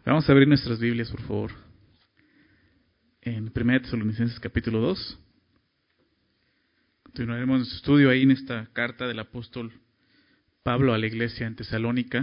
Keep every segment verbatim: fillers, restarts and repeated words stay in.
Vamos a abrir nuestras Biblias, por favor, en primera Tesalonicenses capítulo dos. Continuaremos nuestro estudio ahí en esta carta del apóstol Pablo a la iglesia en Tesalónica,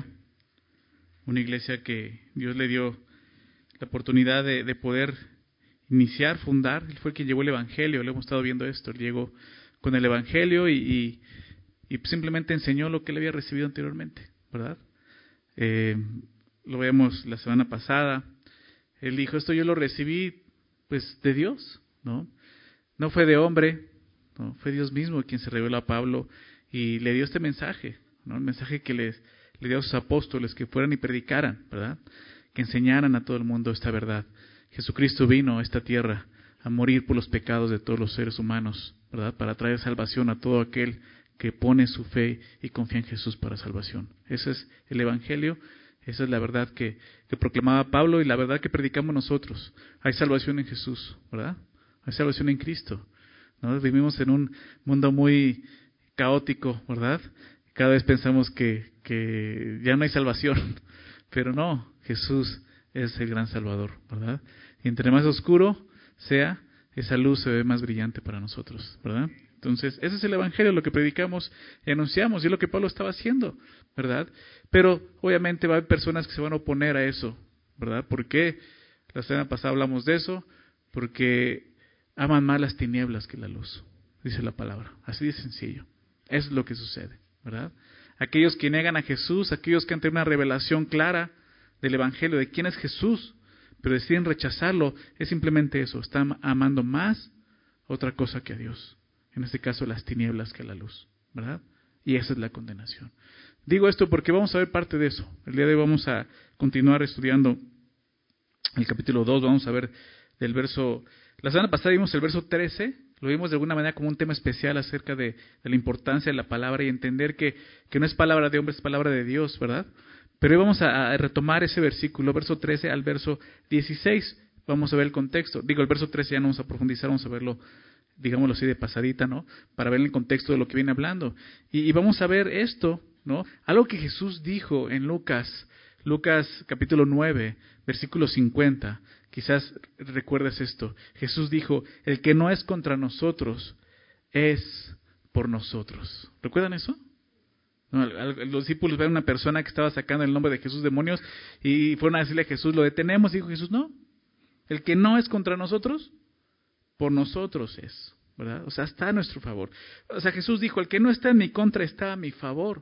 una iglesia que Dios le dio la oportunidad de, de poder iniciar, fundar. Él fue quien llevó el Evangelio, lo hemos estado viendo esto, él llegó con el Evangelio y, y, y simplemente enseñó lo que él había recibido anteriormente, ¿verdad? Eh, lo vemos la semana pasada. Él dijo, esto yo lo recibí pues de Dios, ¿no? No fue de hombre, ¿no? Fue Dios mismo quien se reveló a Pablo y le dio este mensaje, ¿no? El mensaje que les, le dio a sus apóstoles, que fueran y predicaran, ¿verdad? Que enseñaran a todo el mundo esta verdad. Jesucristo vino a esta tierra a morir por los pecados de todos los seres humanos, ¿verdad? Para traer salvación a todo aquel que pone su fe y confía en Jesús para salvación. Ese es el Evangelio. Esa es la verdad que, que proclamaba Pablo y la verdad que predicamos nosotros. Hay salvación en Jesús, ¿verdad? Hay salvación en Cristo, ¿no? Vivimos en un mundo muy caótico, ¿verdad? Cada vez pensamos que, que ya no hay salvación, pero no, Jesús es el gran Salvador, ¿verdad? Y entre más oscuro sea, esa luz se ve más brillante para nosotros, ¿verdad? Entonces, ese es el Evangelio, lo que predicamos y anunciamos, y es lo que Pablo estaba haciendo, ¿verdad? Pero obviamente va a haber personas que se van a oponer a eso, ¿verdad? ¿Por qué? La semana pasada hablamos de eso, porque aman más las tinieblas que la luz, dice la palabra, así de sencillo. Eso es lo que sucede, ¿verdad? Aquellos que niegan a Jesús, aquellos que han tenido una revelación clara del Evangelio, de quién es Jesús, pero deciden rechazarlo, es simplemente eso, están amando más otra cosa que a Dios. En este caso, las tinieblas que la luz, ¿verdad? Y esa es la condenación. Digo esto porque vamos a ver parte de eso. El día de hoy vamos a continuar estudiando el capítulo dos, vamos a ver del verso... La semana pasada vimos el verso trece, lo vimos de alguna manera como un tema especial acerca de, de la importancia de la palabra y entender que, que no es palabra de hombre, es palabra de Dios, ¿verdad? Pero hoy vamos a, a retomar ese versículo, verso trece al verso dieciséis. Vamos a ver el contexto. Digo, el verso trece ya no vamos a profundizar, vamos a verlo, digámoslo así, de pasadita, ¿no? Para ver el contexto de lo que viene hablando. Y, y vamos a ver esto, ¿no? Algo que Jesús dijo en Lucas, Lucas capítulo nueve, versículo cincuenta. Quizás recuerdes esto. Jesús dijo, el que no es contra nosotros es por nosotros. ¿Recuerdan eso? No, los discípulos ven a una persona que estaba sacando el nombre de Jesús demonios y fueron a decirle a Jesús, lo detenemos. Y dijo Jesús, no, el que no es contra nosotros, por nosotros es, ¿verdad? O sea, está a nuestro favor. O sea, Jesús dijo, el que no está en mi contra está a mi favor.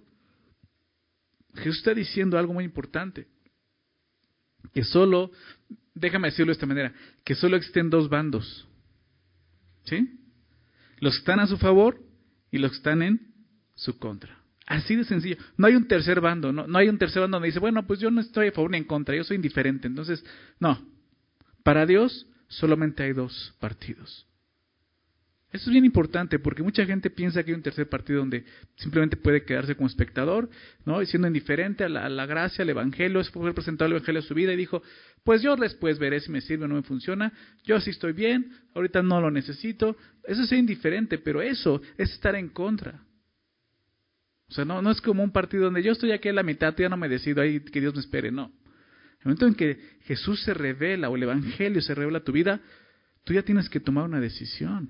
Jesús está diciendo algo muy importante, que solo, déjame decirlo de esta manera, que solo existen dos bandos, ¿sí? Los que están a su favor y los que están en su contra. Así de sencillo. No hay un tercer bando, no, no hay un tercer bando donde dice, bueno, pues yo no estoy a favor ni en contra, yo soy indiferente. Entonces, no. Para Dios solamente hay dos partidos. Eso es bien importante porque mucha gente piensa que hay un tercer partido donde simplemente puede quedarse como espectador, ¿no? Y siendo indiferente a la, a la gracia, al Evangelio. Es fue presentado el Evangelio a su vida y dijo, pues yo después veré si me sirve o no me funciona. Yo sí estoy bien, ahorita no lo necesito. Eso es ser indiferente, pero eso es estar en contra. O sea, no, no es como un partido donde yo estoy aquí a la mitad, ya no me decido, ahí que Dios me espere, no. El momento en que Jesús se revela o el Evangelio se revela a tu vida, tú ya tienes que tomar una decisión.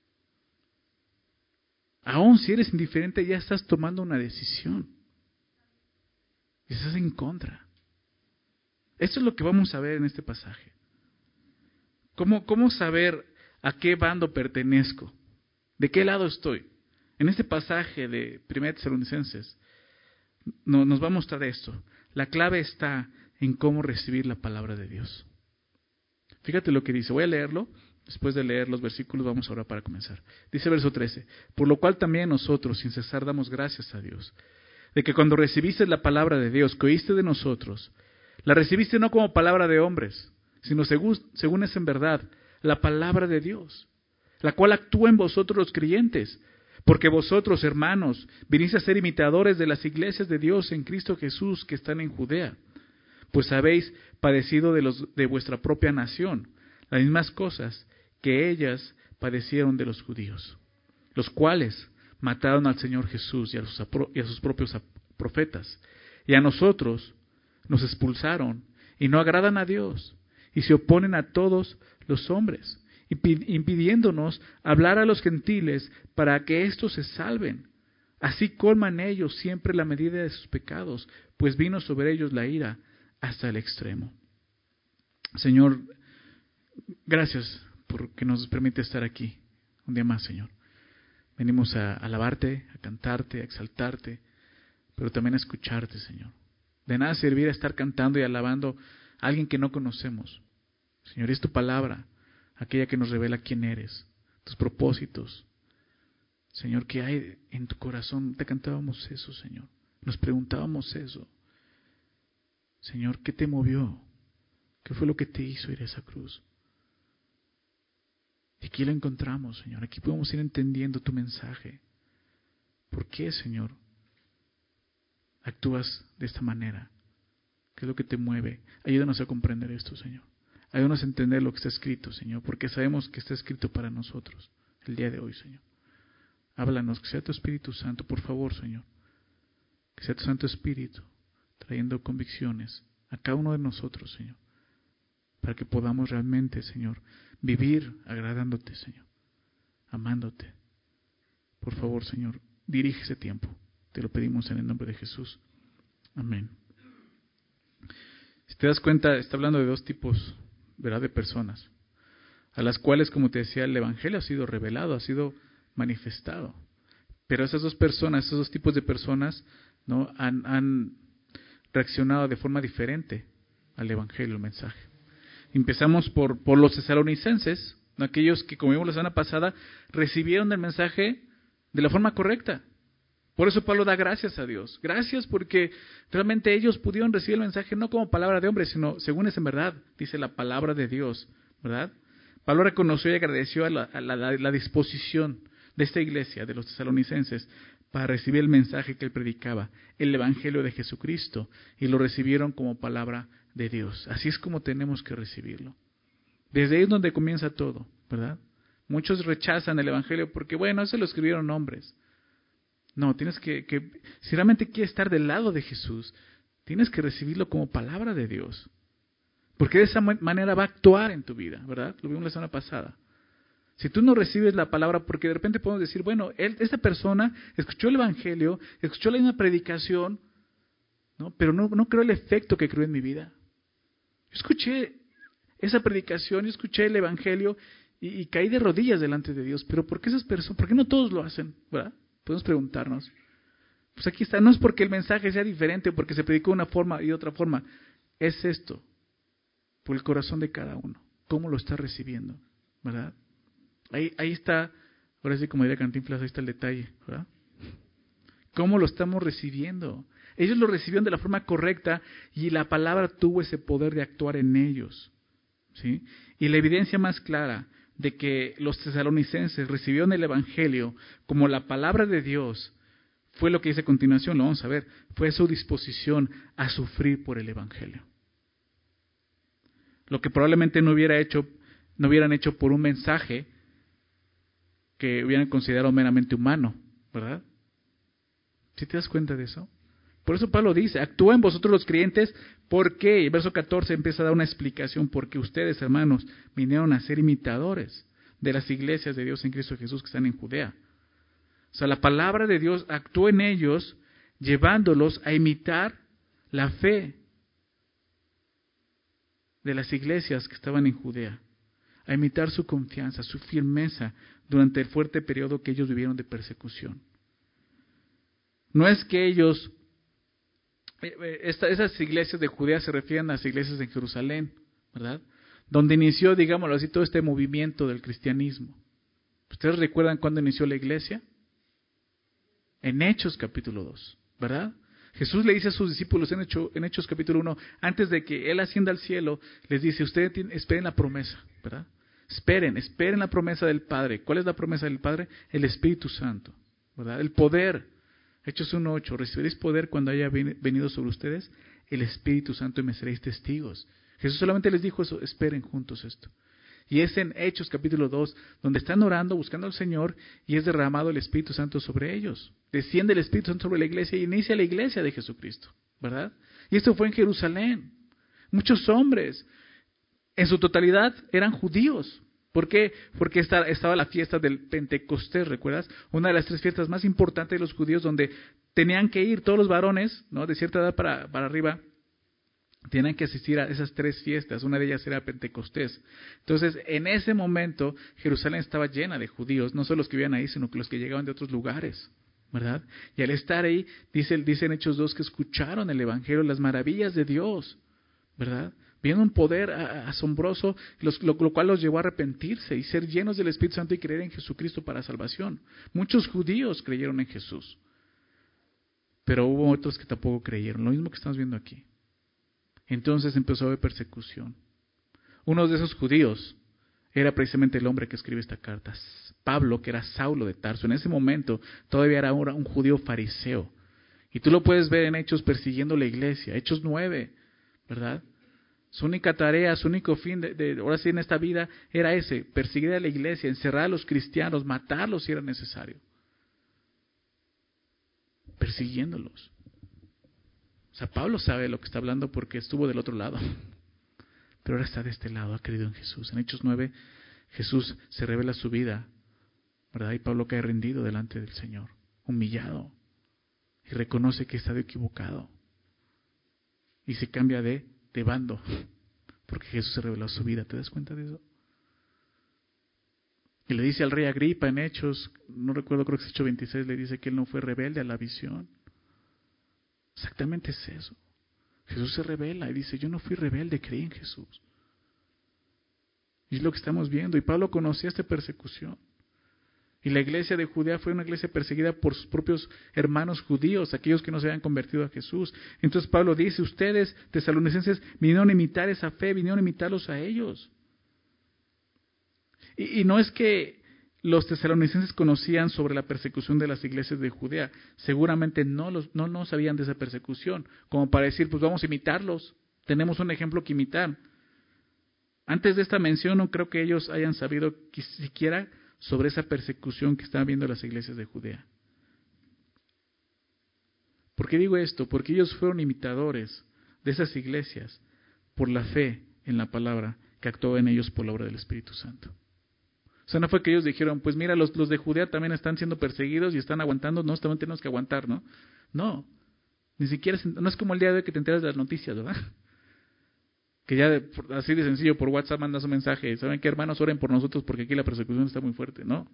Aún si eres indiferente, ya estás tomando una decisión. Y estás en contra. Esto es lo que vamos a ver en este pasaje. ¿Cómo, cómo saber a qué bando pertenezco? ¿De qué lado estoy? En este pasaje de primera Tesalonicenses no, nos va a mostrar esto. La clave está en cómo recibir la palabra de Dios. Fíjate lo que dice. Voy a leerlo. Después de leer los versículos, vamos ahora para comenzar. Dice verso trece. Por lo cual también nosotros, sin cesar, damos gracias a Dios, de que cuando recibiste la palabra de Dios que oíste de nosotros, la recibiste no como palabra de hombres, sino según, según es en verdad la palabra de Dios, la cual actúa en vosotros los creyentes. Porque vosotros, hermanos, viniste a ser imitadores de las iglesias de Dios en Cristo Jesús que están en Judea, pues habéis padecido de, los, de vuestra propia nación las mismas cosas que ellas padecieron de los judíos, los cuales mataron al Señor Jesús y a, los, y a sus propios profetas, y a nosotros nos expulsaron y no agradan a Dios, y se oponen a todos los hombres, impidiéndonos hablar a los gentiles para que éstos se salven. Así colman ellos siempre la medida de sus pecados, pues vino sobre ellos la ira hasta el extremo. Señor, gracias porque nos permite estar aquí un día más, Señor. Venimos a alabarte, a cantarte, a exaltarte, pero también a escucharte, Señor. De nada servir a estar cantando y alabando a alguien que no conocemos. Señor, es tu palabra, aquella que nos revela quién eres, tus propósitos. Señor, ¿qué hay en tu corazón? Te cantábamos eso, Señor. Nos preguntábamos eso. Señor, ¿qué te movió? ¿Qué fue lo que te hizo ir a esa cruz? Y aquí lo encontramos, Señor. Aquí podemos ir entendiendo tu mensaje. ¿Por qué, Señor, actúas de esta manera? ¿Qué es lo que te mueve? Ayúdanos a comprender esto, Señor. Ayúdanos a entender lo que está escrito, Señor, porque sabemos que está escrito para nosotros el día de hoy, Señor. Háblanos, que sea tu Espíritu Santo, por favor, Señor. Que sea tu Santo Espíritu trayendo convicciones a cada uno de nosotros, Señor, para que podamos realmente, Señor, vivir agradándote, Señor, amándote. Por favor, Señor, dirige ese tiempo. Te lo pedimos en el nombre de Jesús. Amén. Si te das cuenta, está hablando de dos tipos, ¿verdad?, de personas, a las cuales, como te decía, el Evangelio ha sido revelado, ha sido manifestado. Pero esas dos personas, esos dos tipos de personas, ¿no?, han, han reaccionado de forma diferente al Evangelio, al mensaje. Empezamos por, por los tesalonicenses, ¿no?, aquellos que, como vimos la semana pasada, recibieron el mensaje de la forma correcta. Por eso Pablo da gracias a Dios. Gracias porque realmente ellos pudieron recibir el mensaje no como palabra de hombre, sino según es en verdad, dice la palabra de Dios, ¿verdad? Pablo reconoció y agradeció a la, a la, a la disposición de esta iglesia, de los tesalonicenses, para recibir el mensaje que él predicaba, el Evangelio de Jesucristo, y lo recibieron como palabra de Dios. Así es como tenemos que recibirlo. Desde ahí es donde comienza todo, ¿verdad? Muchos rechazan el Evangelio porque, bueno, eso lo escribieron hombres. No, tienes que, que, si realmente quieres estar del lado de Jesús, tienes que recibirlo como palabra de Dios. Porque de esa manera va a actuar en tu vida, ¿verdad? Lo vimos la semana pasada. Si tú no recibes la palabra, porque de repente podemos decir, bueno, él, esta persona escuchó el Evangelio, escuchó la misma predicación, ¿no? Pero no, no creo el efecto que creó en mi vida. Yo escuché esa predicación, yo escuché el Evangelio y, y caí de rodillas delante de Dios. Pero ¿por qué esas personas, por qué no todos lo hacen, verdad? Podemos preguntarnos. Pues aquí está, no es porque el mensaje sea diferente, porque se predicó de una forma y de otra forma. Es esto, por el corazón de cada uno. ¿Cómo lo está recibiendo? ¿Verdad? Ahí, ahí está, ahora sí como diría Cantinflas, ahí está el detalle, ¿verdad? ¿Cómo lo estamos recibiendo? Ellos lo recibieron de la forma correcta y la palabra tuvo ese poder de actuar en ellos, ¿sí? Y la evidencia más clara de que los tesalonicenses recibieron el Evangelio como la palabra de Dios fue lo que dice a continuación, lo vamos a ver, fue su disposición a sufrir por el Evangelio. Lo que probablemente no hubiera hecho, no hubieran hecho por un mensaje que hubieran considerado meramente humano, ¿verdad? ¿Sí te das cuenta de eso? Por eso Pablo dice, actúa en vosotros los creyentes, ¿por qué? El verso catorce empieza a dar una explicación, porque ustedes, hermanos, vinieron a ser imitadores de las iglesias de Dios en Cristo Jesús que están en Judea. O sea, la palabra de Dios actuó en ellos, llevándolos a imitar la fe de las iglesias que estaban en Judea, a imitar su confianza, su firmeza durante el fuerte periodo que ellos vivieron de persecución. No es que ellos, esta, esas iglesias de Judea se refieren a las iglesias en Jerusalén, ¿verdad? Donde inició, digámoslo así, todo este movimiento del cristianismo. ¿Ustedes recuerdan cuándo inició la iglesia? En Hechos capítulo dos, ¿verdad? Jesús le dice a sus discípulos en, Hecho, en Hechos capítulo uno, antes de que Él ascienda al cielo, les dice, ustedes tienen, esperen la promesa, ¿verdad? Esperen, esperen la promesa del Padre. ¿Cuál es la promesa del Padre? El Espíritu Santo, ¿verdad? El poder. Hechos uno ocho, recibiréis poder cuando haya venido sobre ustedes el Espíritu Santo y me seréis testigos. Jesús solamente les dijo eso, esperen juntos esto. Y es en Hechos capítulo dos, donde están orando, buscando al Señor, y es derramado el Espíritu Santo sobre ellos. Desciende el Espíritu Santo sobre la iglesia y inicia la iglesia de Jesucristo, ¿verdad? Y esto fue en Jerusalén. Muchos hombres, en su totalidad, eran judíos. ¿Por qué? Porque estaba la fiesta del Pentecostés, ¿recuerdas? Una de las tres fiestas más importantes de los judíos, donde tenían que ir todos los varones, ¿no?, de cierta edad para, para arriba, tenían que asistir a esas tres fiestas. Una de ellas era Pentecostés. Entonces, en ese momento, Jerusalén estaba llena de judíos, no solo los que vivían ahí, sino que los que llegaban de otros lugares, ¿verdad? Y al estar ahí, dice, dice en Hechos dos que escucharon el Evangelio, las maravillas de Dios, ¿verdad? Viendo un poder asombroso, los, lo, lo cual los llevó a arrepentirse y ser llenos del Espíritu Santo y creer en Jesucristo para salvación. Muchos judíos creyeron en Jesús, pero hubo otros que tampoco creyeron, lo mismo que estamos viendo aquí. Entonces empezó a haber persecución. Uno de esos judíos era precisamente el hombre que escribe esta carta, Pablo, que era Saulo de Tarso. En ese momento todavía era un judío fariseo. Y tú lo puedes ver en Hechos persiguiendo la iglesia, Hechos nueve, ¿verdad? Su única tarea, su único fin, de, de, ahora sí en esta vida, era ese, perseguir a la iglesia, encerrar a los cristianos, matarlos si era necesario. Persiguiéndolos. O sea, Pablo sabe de lo que está hablando porque estuvo del otro lado. Pero ahora está de este lado, ha creído en Jesús. En Hechos nueve, Jesús se revela su vida, ¿verdad? Y Pablo cae rendido delante del Señor, humillado, y reconoce que está equivocado. Y se cambia de, de bando, porque Jesús se reveló su vida. ¿Te das cuenta de eso? Y le dice al rey Agripa en Hechos, no recuerdo, creo que es Hechos veintiséis, le dice que él no fue rebelde a la visión. Exactamente es eso. Jesús se revela y dice, yo no fui rebelde, creí en Jesús. Y es lo que estamos viendo. Y Pablo conocía esta persecución. Y la iglesia de Judea fue una iglesia perseguida por sus propios hermanos judíos, aquellos que no se habían convertido a Jesús. Entonces Pablo dice, ustedes, tesalonicenses, vinieron a imitar esa fe, vinieron a imitarlos a ellos. Y, y no es que los tesalonicenses conocían sobre la persecución de las iglesias de Judea. Seguramente no, los, no, no sabían de esa persecución, como para decir, pues vamos a imitarlos. Tenemos un ejemplo que imitar. Antes de esta mención, no creo que ellos hayan sabido siquiera sobre esa persecución que estaban viendo las iglesias de Judea. ¿Por qué digo esto? Porque ellos fueron imitadores de esas iglesias por la fe en la palabra que actuó en ellos por la obra del Espíritu Santo. O sea, no fue que ellos dijeron, pues mira, los, los de Judea también están siendo perseguidos y están aguantando, no, también tenemos que aguantar, ¿no? No, ni siquiera, no es como el día de hoy que te enteras de las noticias, ¿verdad? Que ya de, así de sencillo por WhatsApp mandas un mensaje, ¿saben qué, hermanos? Oren por nosotros porque aquí la persecución está muy fuerte, ¿no?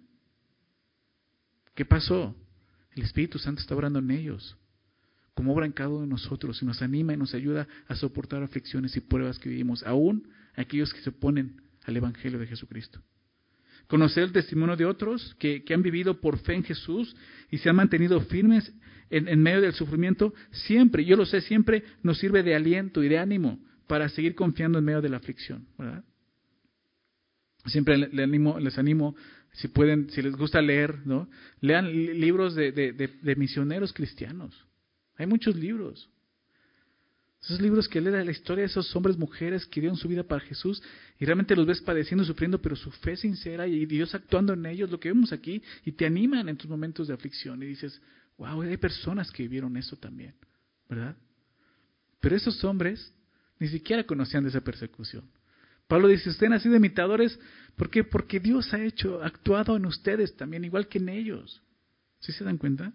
¿Qué pasó? El Espíritu Santo está obrando en ellos, como obra en cada uno de nosotros, y nos anima y nos ayuda a soportar aflicciones y pruebas que vivimos, aún aquellos que se oponen al Evangelio de Jesucristo. Conocer el testimonio de otros que, que han vivido por fe en Jesús y se han mantenido firmes en, en medio del sufrimiento, siempre, yo lo sé, siempre nos sirve de aliento y de ánimo para seguir confiando en medio de la aflicción, ¿verdad? Siempre les animo, les animo, si pueden, si les gusta leer, ¿no? Lean libros de, de, de, de misioneros cristianos. Hay muchos libros. Esos libros que leen la historia de esos hombres, mujeres que dieron su vida para Jesús y realmente los ves padeciendo y sufriendo, pero su fe sincera y Dios actuando en ellos, lo que vemos aquí, y te animan en tus momentos de aflicción y dices, wow, hay personas que vivieron eso también, ¿verdad? Pero esos hombres ni siquiera conocían de esa persecución. Pablo dice, ustedes han sido imitadores, ¿por qué? Porque Dios ha hecho, actuado en ustedes también, igual que en ellos. ¿Sí se dan cuenta?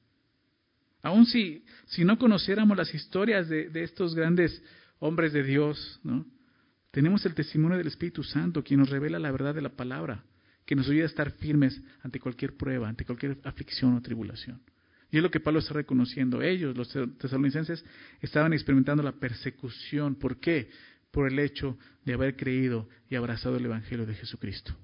Aún si, si no conociéramos las historias de, de estos grandes hombres de Dios, ¿no? Tenemos el testimonio del Espíritu Santo, quien nos revela la verdad de la palabra, que nos ayuda a estar firmes ante cualquier prueba, ante cualquier aflicción o tribulación. Y es lo que Pablo está reconociendo. Ellos, los tesalonicenses, estaban experimentando la persecución. ¿Por qué? Por el hecho de haber creído y abrazado el Evangelio de Jesucristo,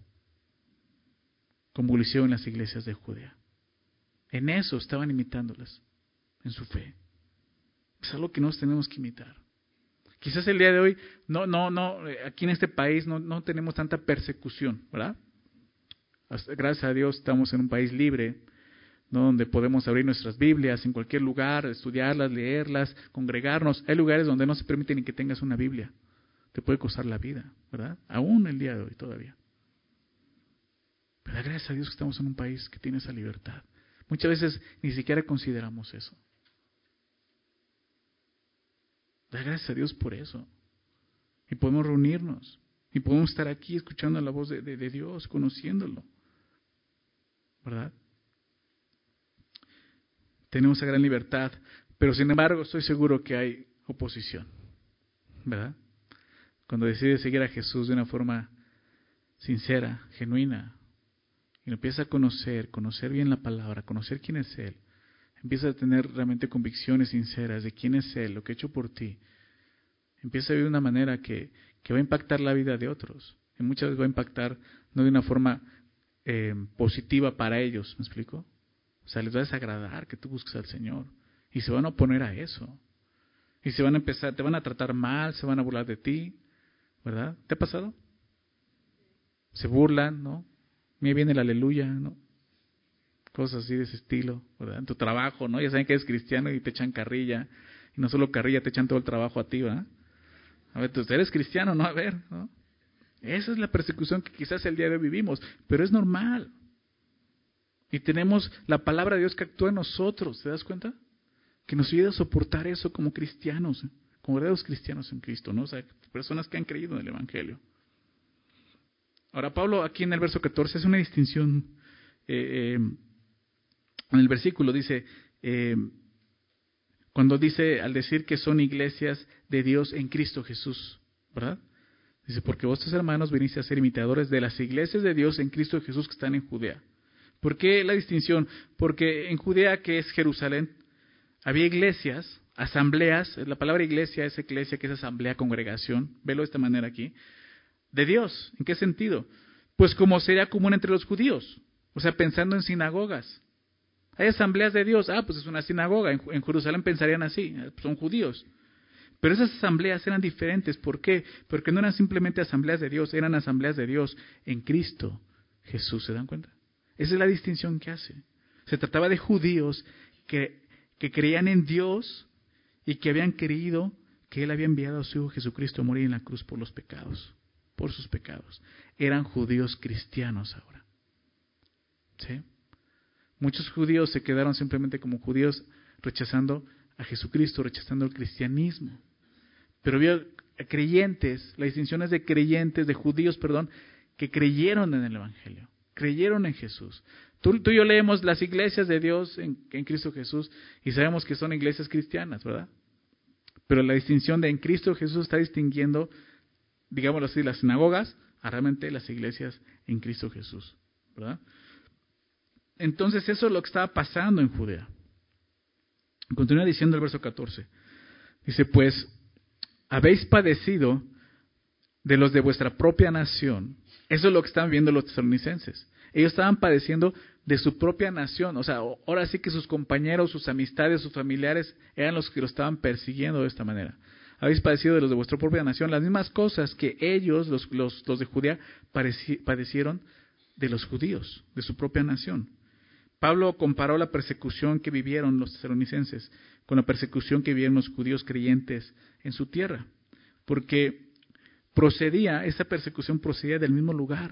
como lo hicieron en las iglesias de Judea. En eso estaban imitándolas, en su fe. Es algo que nos tenemos que imitar. Quizás el día de hoy, no, no, no, aquí en este país no, no tenemos tanta persecución, ¿verdad? Gracias a Dios estamos en un país libre, ¿no? Donde podemos abrir nuestras Biblias en cualquier lugar, estudiarlas, leerlas, congregarnos. Hay lugares donde no se permite ni que tengas una Biblia. Te puede costar la vida, ¿verdad? Aún el día de hoy todavía. Pero gracias a Dios que estamos en un país que tiene esa libertad. Muchas veces ni siquiera consideramos eso. Da gracias a Dios por eso. y podemos reunirnos y podemos estar aquí escuchando la voz de, de, de Dios, conociéndolo, ¿verdad? Tenemos esa gran libertad, pero sin embargo estoy seguro que hay oposición, ¿verdad? Cuando decides seguir a Jesús de una forma sincera, genuina, y lo empiezas a conocer, conocer bien la palabra, conocer quién es Él, empiezas a tener realmente convicciones sinceras de quién es Él, lo que ha hecho por ti, empiezas a vivir de una manera que, que va a impactar la vida de otros, y muchas veces va a impactar no de una forma eh, positiva para ellos, ¿me explico? O sea, les va a desagradar que tú busques al Señor, y se van a oponer a eso, y se van a empezar, te van a tratar mal, se van a burlar de ti, ¿verdad? ¿Te ha pasado? Se burlan, ¿no? Mira, viene el aleluya, ¿no? Cosas así de ese estilo, ¿verdad? En tu trabajo, ¿no? Ya saben que eres cristiano y te echan carrilla, y no solo carrilla, te echan todo el trabajo a ti, ¿verdad? A ver, tú eres cristiano, ¿no? A ver, ¿no? Esa es la persecución que quizás el día de hoy vivimos, pero es normal. Y tenemos la palabra de Dios que actúa en nosotros, ¿te das cuenta? Que nos ayuda a soportar eso como cristianos, ¿eh? Como verdaderos cristianos en Cristo, ¿no? O sea, personas que han creído en el Evangelio. Ahora, Pablo aquí en el verso catorce hace una distinción. Eh, eh, en el versículo dice, eh, cuando dice, al decir que son iglesias de Dios en Cristo Jesús, ¿verdad? Dice, porque vosotros hermanos viniste a ser imitadores de las iglesias de Dios en Cristo Jesús que están en Judea. ¿Por qué la distinción? Porque en Judea, que es Jerusalén, había iglesias, asambleas, la palabra iglesia es eclesia, que es asamblea, congregación, velo de esta manera aquí, de Dios. ¿En qué sentido? Pues como sería común entre los judíos, o sea, pensando en sinagogas. Hay asambleas de Dios, ah, pues es una sinagoga, en, en Jerusalén pensarían así, son judíos. Pero esas asambleas eran diferentes, ¿por qué? Porque no eran simplemente asambleas de Dios, eran asambleas de Dios en Cristo Jesús, ¿se dan cuenta? Esa es la distinción que hace. Se trataba de judíos que, que creían en Dios y que habían creído que Él había enviado a su Hijo Jesucristo a morir en la cruz por los pecados, por sus pecados. Eran judíos cristianos ahora. ¿Sí? Muchos judíos se quedaron simplemente como judíos rechazando a Jesucristo, rechazando el cristianismo. Pero había creyentes, la distinción es de creyentes, de judíos, perdón, que creyeron en el Evangelio, creyeron en Jesús. Tú, tú y yo leemos las iglesias de Dios en, en Cristo Jesús y sabemos que son iglesias cristianas, ¿verdad? Pero la distinción de en Cristo Jesús está distinguiendo, digámoslo así, las sinagogas a realmente las iglesias en Cristo Jesús, ¿verdad? Entonces eso es lo que estaba pasando en Judea. Continúa diciendo el verso catorce. Dice, pues, habéis padecido de los de vuestra propia nación. Eso es lo que estaban viendo los tesalonicenses. Ellos estaban padeciendo de su propia nación. O sea, ahora sí que sus compañeros, sus amistades, sus familiares eran los que lo estaban persiguiendo de esta manera. Habéis padecido de los de vuestra propia nación las mismas cosas que ellos, los, los, los de Judea, padecieron de los judíos, de su propia nación. Pablo comparó la persecución que vivieron los tesalonicenses con la persecución que vivieron los judíos creyentes en su tierra, porque procedía, esa persecución procedía del mismo lugar.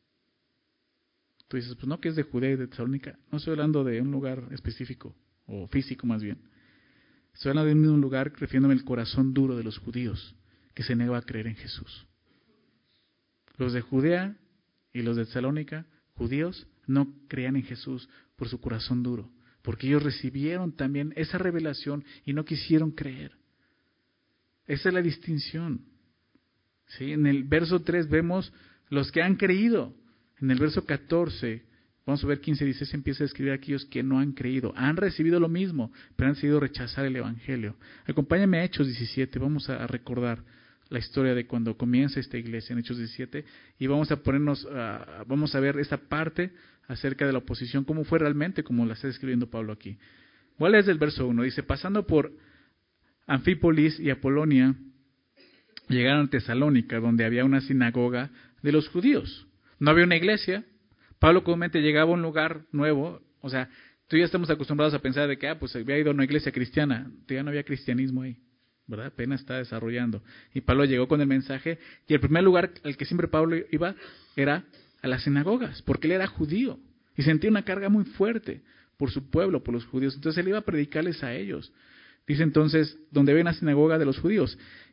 Tú dices, pues no, que es de Judea y de Tesalónica. No estoy hablando de un lugar específico, o físico más bien. Estoy hablando de un mismo lugar, refiriéndome al corazón duro de los judíos, que se negó a creer en Jesús. Los de Judea y los de Tesalónica, judíos, no creían en Jesús por su corazón duro, porque ellos recibieron también esa revelación y no quisieron creer. Esa es la distinción. ¿Sí? En el verso tres vemos los que han creído. En el verso catorce, vamos a ver quince, dieciséis, se empieza a describir a aquellos que no han creído. Han recibido lo mismo, pero han decidido rechazar el Evangelio. Acompáñame a Hechos diecisiete, vamos a recordar la historia de cuando comienza esta iglesia en Hechos diecisiete y vamos a ponernos, uh, vamos a ver esta parte acerca de la oposición, cómo fue realmente, como la está describiendo Pablo aquí. Voy a leer desde el verso uno, dice, pasando por Anfípolis y Apolonia, llegaron a Tesalónica, donde había una sinagoga de los judíos. No había una iglesia. Pablo comúnmente llegaba a un lugar nuevo, o sea, tú y yo estamos acostumbrados a pensar de que, ah, pues había ido a una iglesia cristiana, ya no había cristianismo ahí, ¿verdad? Apenas está desarrollando. Y Pablo llegó con el mensaje, y el primer lugar al que siempre Pablo iba era a las sinagogas, porque él era judío, y sentía una carga muy fuerte por su pueblo, por los judíos. Entonces él iba a predicarles a ellos. Dice entonces, donde había una sinagoga de los judíos.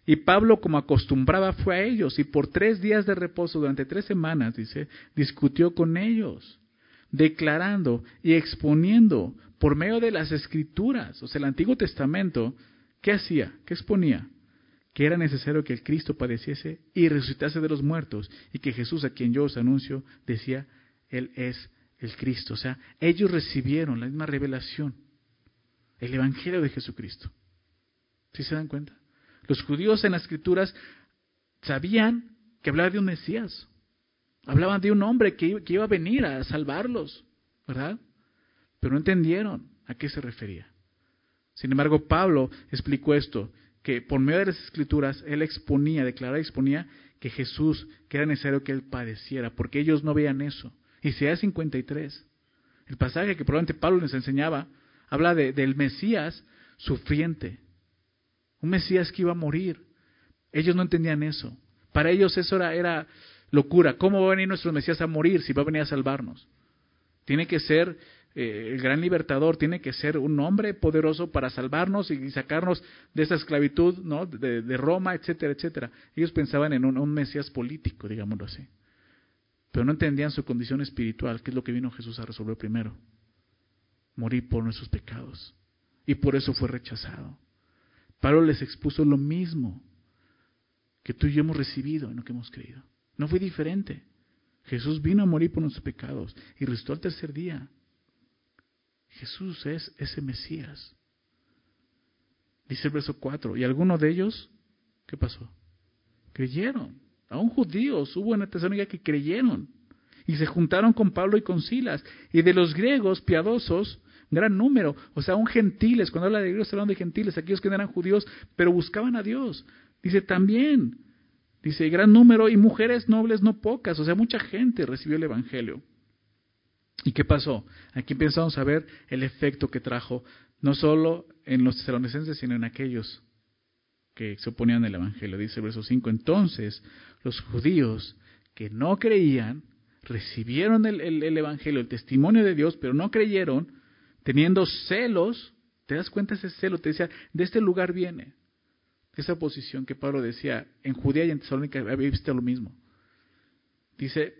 Y Pablo, como acostumbraba, fue a ellos y por tres días de reposo, durante tres semanas, dice, discutió con ellos, declarando y exponiendo por medio de las Escrituras, o sea, el Antiguo Testamento, ¿qué hacía? ¿Qué exponía? Que era necesario que el Cristo padeciese y resucitase de los muertos, y que Jesús, a quien yo os anuncio, decía, Él es el Cristo. O sea, ellos recibieron la misma revelación, el Evangelio de Jesucristo. ¿Sí se dan cuenta? Los judíos en las Escrituras sabían que hablaba de un Mesías. Hablaban de un hombre que, que iba a venir a salvarlos, ¿verdad? Pero no entendieron a qué se refería. Sin embargo, Pablo explicó esto, que por medio de las Escrituras, él exponía, declaraba y exponía que Jesús, que era necesario que él padeciera, porque ellos no veían eso. Isaías cincuenta y tres, el pasaje que probablemente Pablo les enseñaba, habla de, del Mesías sufriente. Un Mesías que iba a morir. Ellos no entendían eso. Para ellos eso era, era locura. ¿Cómo va a venir nuestro Mesías a morir si va a venir a salvarnos? Tiene que ser eh, el gran libertador, tiene que ser un hombre poderoso para salvarnos y sacarnos de esa esclavitud, ¿no? de, de Roma, etcétera, etcétera. Ellos pensaban en un, un Mesías político, digámoslo así. Pero no entendían su condición espiritual, que es lo que vino Jesús a resolver primero. Morir por nuestros pecados. Y por eso fue rechazado. Pablo les expuso lo mismo que tú y yo hemos recibido en lo que hemos creído. No fue diferente. Jesús vino a morir por nuestros pecados y resucitó al tercer día. Jesús es ese Mesías. Dice el verso cuatro, y algunos de ellos, ¿qué pasó? Creyeron. Aún judíos hubo en Tesalónica que creyeron. Y se juntaron con Pablo y con Silas. Y de los griegos piadosos, gran número, o sea, aún gentiles, cuando habla de griegos, está hablando de gentiles, aquellos que no eran judíos, pero buscaban a Dios. Dice también, dice, gran número y mujeres nobles no pocas, o sea, mucha gente recibió el Evangelio. ¿Y qué pasó? Aquí empezamos a ver el efecto que trajo, no solo en los tesalonicenses, sino en aquellos que se oponían al Evangelio. Dice el verso cinco, entonces los judíos que no creían, recibieron el, el, el Evangelio, el testimonio de Dios, pero no creyeron, teniendo celos. ¿Te das cuenta ese celo? Te decía, de este lugar viene. Esa posición que Pablo decía, en Judea y en Tesalónica había visto lo mismo. Dice,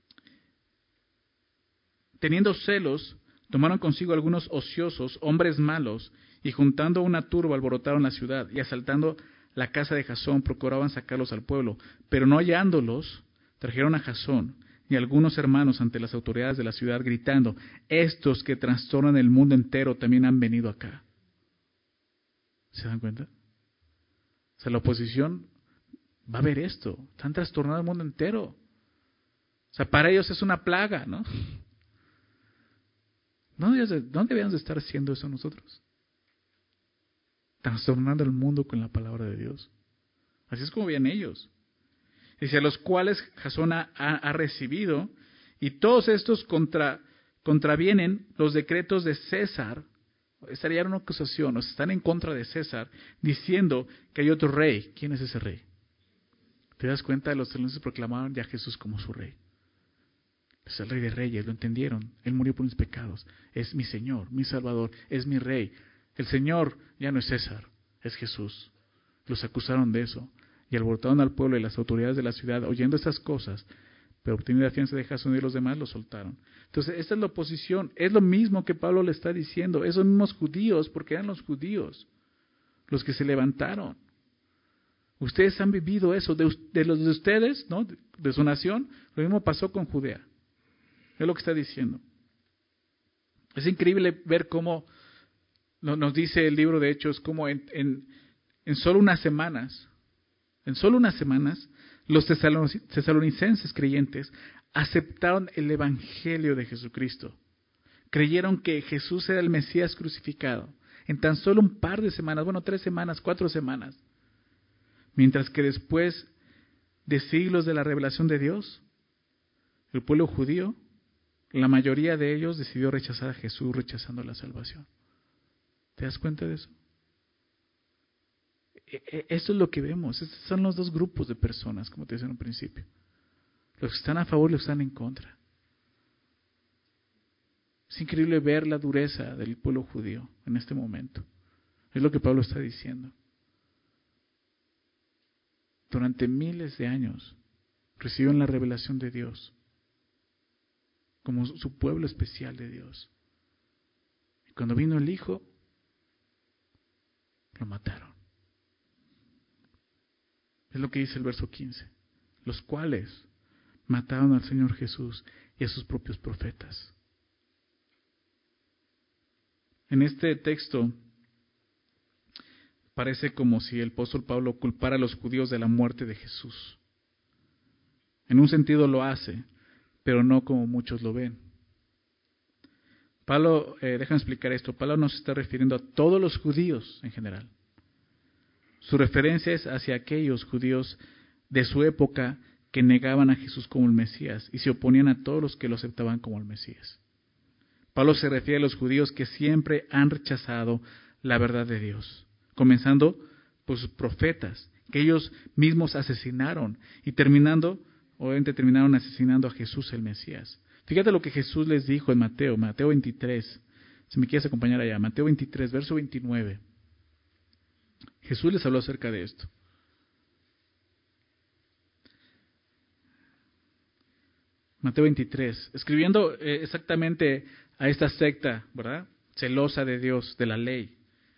teniendo celos, tomaron consigo algunos ociosos, hombres malos, y juntando una turba alborotaron la ciudad, y asaltando la casa de Jasón procuraban sacarlos al pueblo, pero no hallándolos, trajeron a Jasón y algunos hermanos ante las autoridades de la ciudad gritando, estos que trastornan el mundo entero también han venido acá. ¿Se dan cuenta? O sea, la oposición va a ver esto, están trastornando el mundo entero. O sea, para ellos es una plaga, ¿no? ¿No debíamos de estar haciendo eso nosotros? Trastornando el mundo con la palabra de Dios. Así es como veían ellos. Dice, a los cuales Jasón ha, ha recibido, y todos estos contra, contravienen los decretos de César. Estaría una acusación, o sea, están en contra de César, diciendo que hay otro rey. ¿Quién es ese rey? ¿Te das cuenta? Los tesalonicenses proclamaban ya a Jesús como su rey. Es el rey de reyes, lo entendieron. Él murió por mis pecados. Es mi Señor, mi Salvador, es mi rey. El Señor ya no es César, es Jesús. Los acusaron de eso. Y alborotaron al pueblo y las autoridades de la ciudad, oyendo estas cosas, pero obteniendo la fianza de Jasón y los demás, los soltaron. Entonces, esta es la oposición. Es lo mismo que Pablo le está diciendo. Esos mismos judíos, porque eran los judíos los que se levantaron. Ustedes han vivido eso. De, de los de ustedes, ¿no? de, de su nación, lo mismo pasó con Judea. Es lo que está diciendo. Es increíble ver cómo nos dice el libro de Hechos, cómo en, en, en solo unas semanas, en solo unas semanas, los tesalonicenses creyentes aceptaron el Evangelio de Jesucristo. Creyeron que Jesús era el Mesías crucificado. En tan solo un par de semanas, bueno, tres semanas, cuatro semanas. Mientras que después de siglos de la revelación de Dios, el pueblo judío, la mayoría de ellos decidió rechazar a Jesús, rechazando la salvación. ¿Te das cuenta de eso? Eso es lo que vemos. Estos son los dos grupos de personas, como te decía en un principio. Los que están a favor y los que están en contra. Es increíble ver la dureza del pueblo judío en este momento. Es lo que Pablo está diciendo. durante miles de años recibieron la revelación de Dios como su pueblo especial de Dios. Y cuando vino el Hijo, lo mataron. Es lo que dice el verso quince. Los cuales mataron al Señor Jesús y a sus propios profetas. En este texto parece como si el apóstol Pablo culpara a los judíos de la muerte de Jesús. En un sentido lo hace, pero no como muchos lo ven. Pablo, eh, déjame explicar esto, Pablo no se está refiriendo a todos los judíos en general. Su referencia es hacia aquellos judíos de su época que negaban a Jesús como el Mesías y se oponían a todos los que lo aceptaban como el Mesías. Pablo se refiere a los judíos que siempre han rechazado la verdad de Dios, comenzando por sus profetas, que ellos mismos asesinaron y terminando, obviamente terminaron asesinando a Jesús el Mesías. Fíjate lo que Jesús les dijo en Mateo, Mateo veintitrés, si me quieres acompañar allá, Mateo veintitrés, verso veintinueve. Jesús les habló acerca de esto. Mateo veintitrés, escribiendo eh, exactamente a esta secta, ¿verdad? Celosa de Dios, de la ley.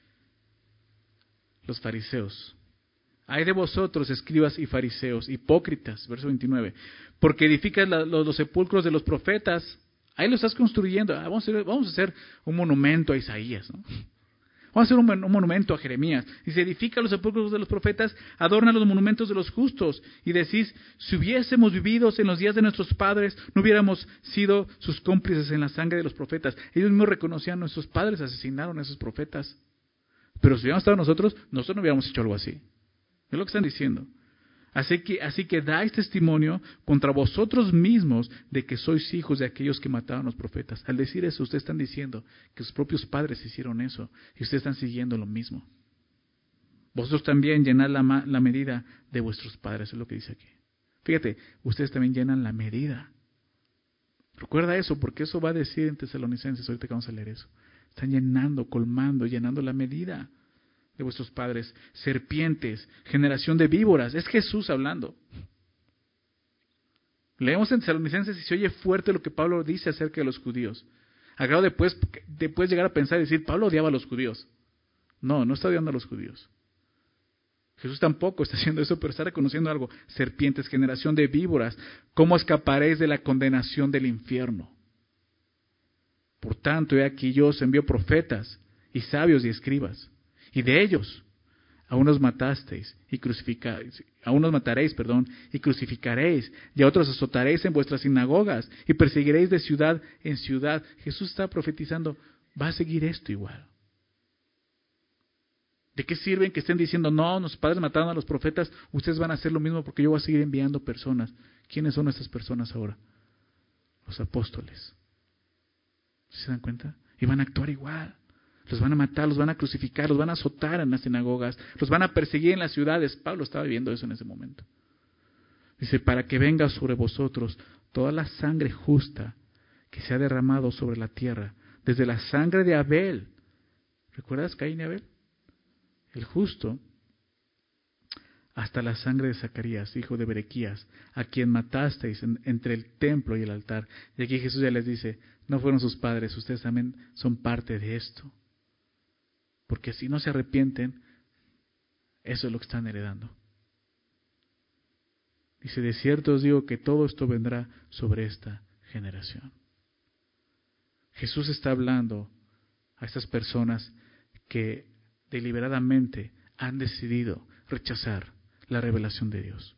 Los fariseos. Ay de vosotros, escribas y fariseos, hipócritas, verso veintinueve, porque edificas la, los, los sepulcros de los profetas, ahí lo estás construyendo, ah, vamos, a hacer, vamos a hacer un monumento a Isaías, ¿no? Vamos a hacer un, un monumento a Jeremías. Y se edifica los sepulcros de los profetas, adorna los monumentos de los justos. Y decís, si hubiésemos vivido en los días de nuestros padres, no hubiéramos sido sus cómplices en la sangre de los profetas. Ellos mismos reconocían, nuestros padres asesinaron a esos profetas. Pero si hubiéramos estado nosotros, nosotros no hubiéramos hecho algo así. Es lo que están diciendo. Así que, así que dais testimonio contra vosotros mismos de que sois hijos de aquellos que mataron a los profetas. Al decir eso, ustedes están diciendo que sus propios padres hicieron eso y ustedes están siguiendo lo mismo. Vosotros también llenad la, la medida de vuestros padres, es lo que dice aquí. Fíjate, ustedes también llenan la medida. Recuerda eso, porque eso va a decir en Tesalonicenses, ahorita que vamos a leer eso. Están llenando, colmando, llenando la medida de vuestros padres, serpientes, generación de víboras. Es Jesús hablando. Leemos en Tesalonicenses y se oye fuerte lo que Pablo dice acerca de los judíos. A grado de después, después llegar a pensar y decir, Pablo odiaba a los judíos. No, no está odiando a los judíos. Jesús tampoco está haciendo eso, pero está reconociendo algo. Serpientes, generación de víboras, ¿cómo escaparéis de la condenación del infierno? Por tanto, he aquí yo os envío profetas y sabios y escribas. Y de ellos, a unos matasteis y crucificaréis, a unos mataréis, perdón, y crucificaréis, y a otros azotaréis en vuestras sinagogas, y perseguiréis de ciudad en ciudad. Jesús está profetizando, va a seguir esto igual. ¿De qué sirven que estén diciendo, no, nuestros padres mataron a los profetas, ustedes van a hacer lo mismo porque yo voy a seguir enviando personas? ¿Quiénes son estas personas ahora? Los apóstoles. ¿Se dan cuenta? Y van a actuar igual. Los van a matar, los van a crucificar, los van a azotar en las sinagogas, los van a perseguir en las ciudades. Pablo estaba viviendo eso en ese momento. Dice, para que venga sobre vosotros toda la sangre justa que se ha derramado sobre la tierra, desde la sangre de Abel. ¿Recuerdas Caín y Abel? El justo, hasta la sangre de Zacarías, hijo de Berequías, a quien matasteis en, entre el templo y el altar. Y aquí Jesús ya les dice, no fueron sus padres, ustedes también son parte de esto. Porque si no se arrepienten, eso es lo que están heredando. Dice, de cierto os digo que todo esto vendrá sobre esta generación. Jesús está hablando a estas personas que deliberadamente han decidido rechazar la revelación de Dios.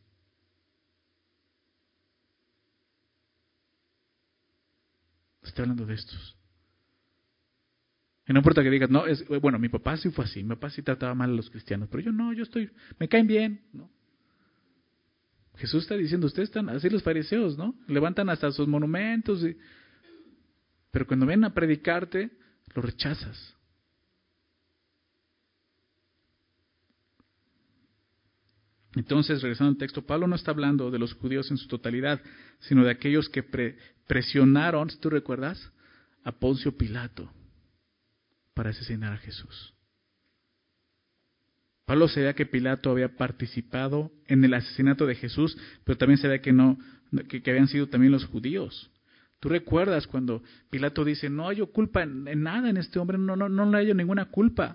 Está hablando de estos. Y no importa que digas, no, es, bueno, mi papá sí fue así, mi papá sí trataba mal a los cristianos, pero yo no, yo estoy, me caen bien, ¿no? Jesús está diciendo, ustedes están así los fariseos, ¿no? Levantan hasta sus monumentos, y, pero cuando ven a predicarte, lo rechazas. Entonces, regresando al texto, Pablo no está hablando de los judíos en su totalidad, sino de aquellos que pre- presionaron, si tú recuerdas, a Poncio Pilato para asesinar a Jesús. Pablo sabía que Pilato había participado en el asesinato de Jesús, pero también sabía que no, que, que habían sido también los judíos. ¿Tú recuerdas cuando Pilato dice, no hallo culpa en, en nada en este hombre, no, no, no le hallo ninguna culpa?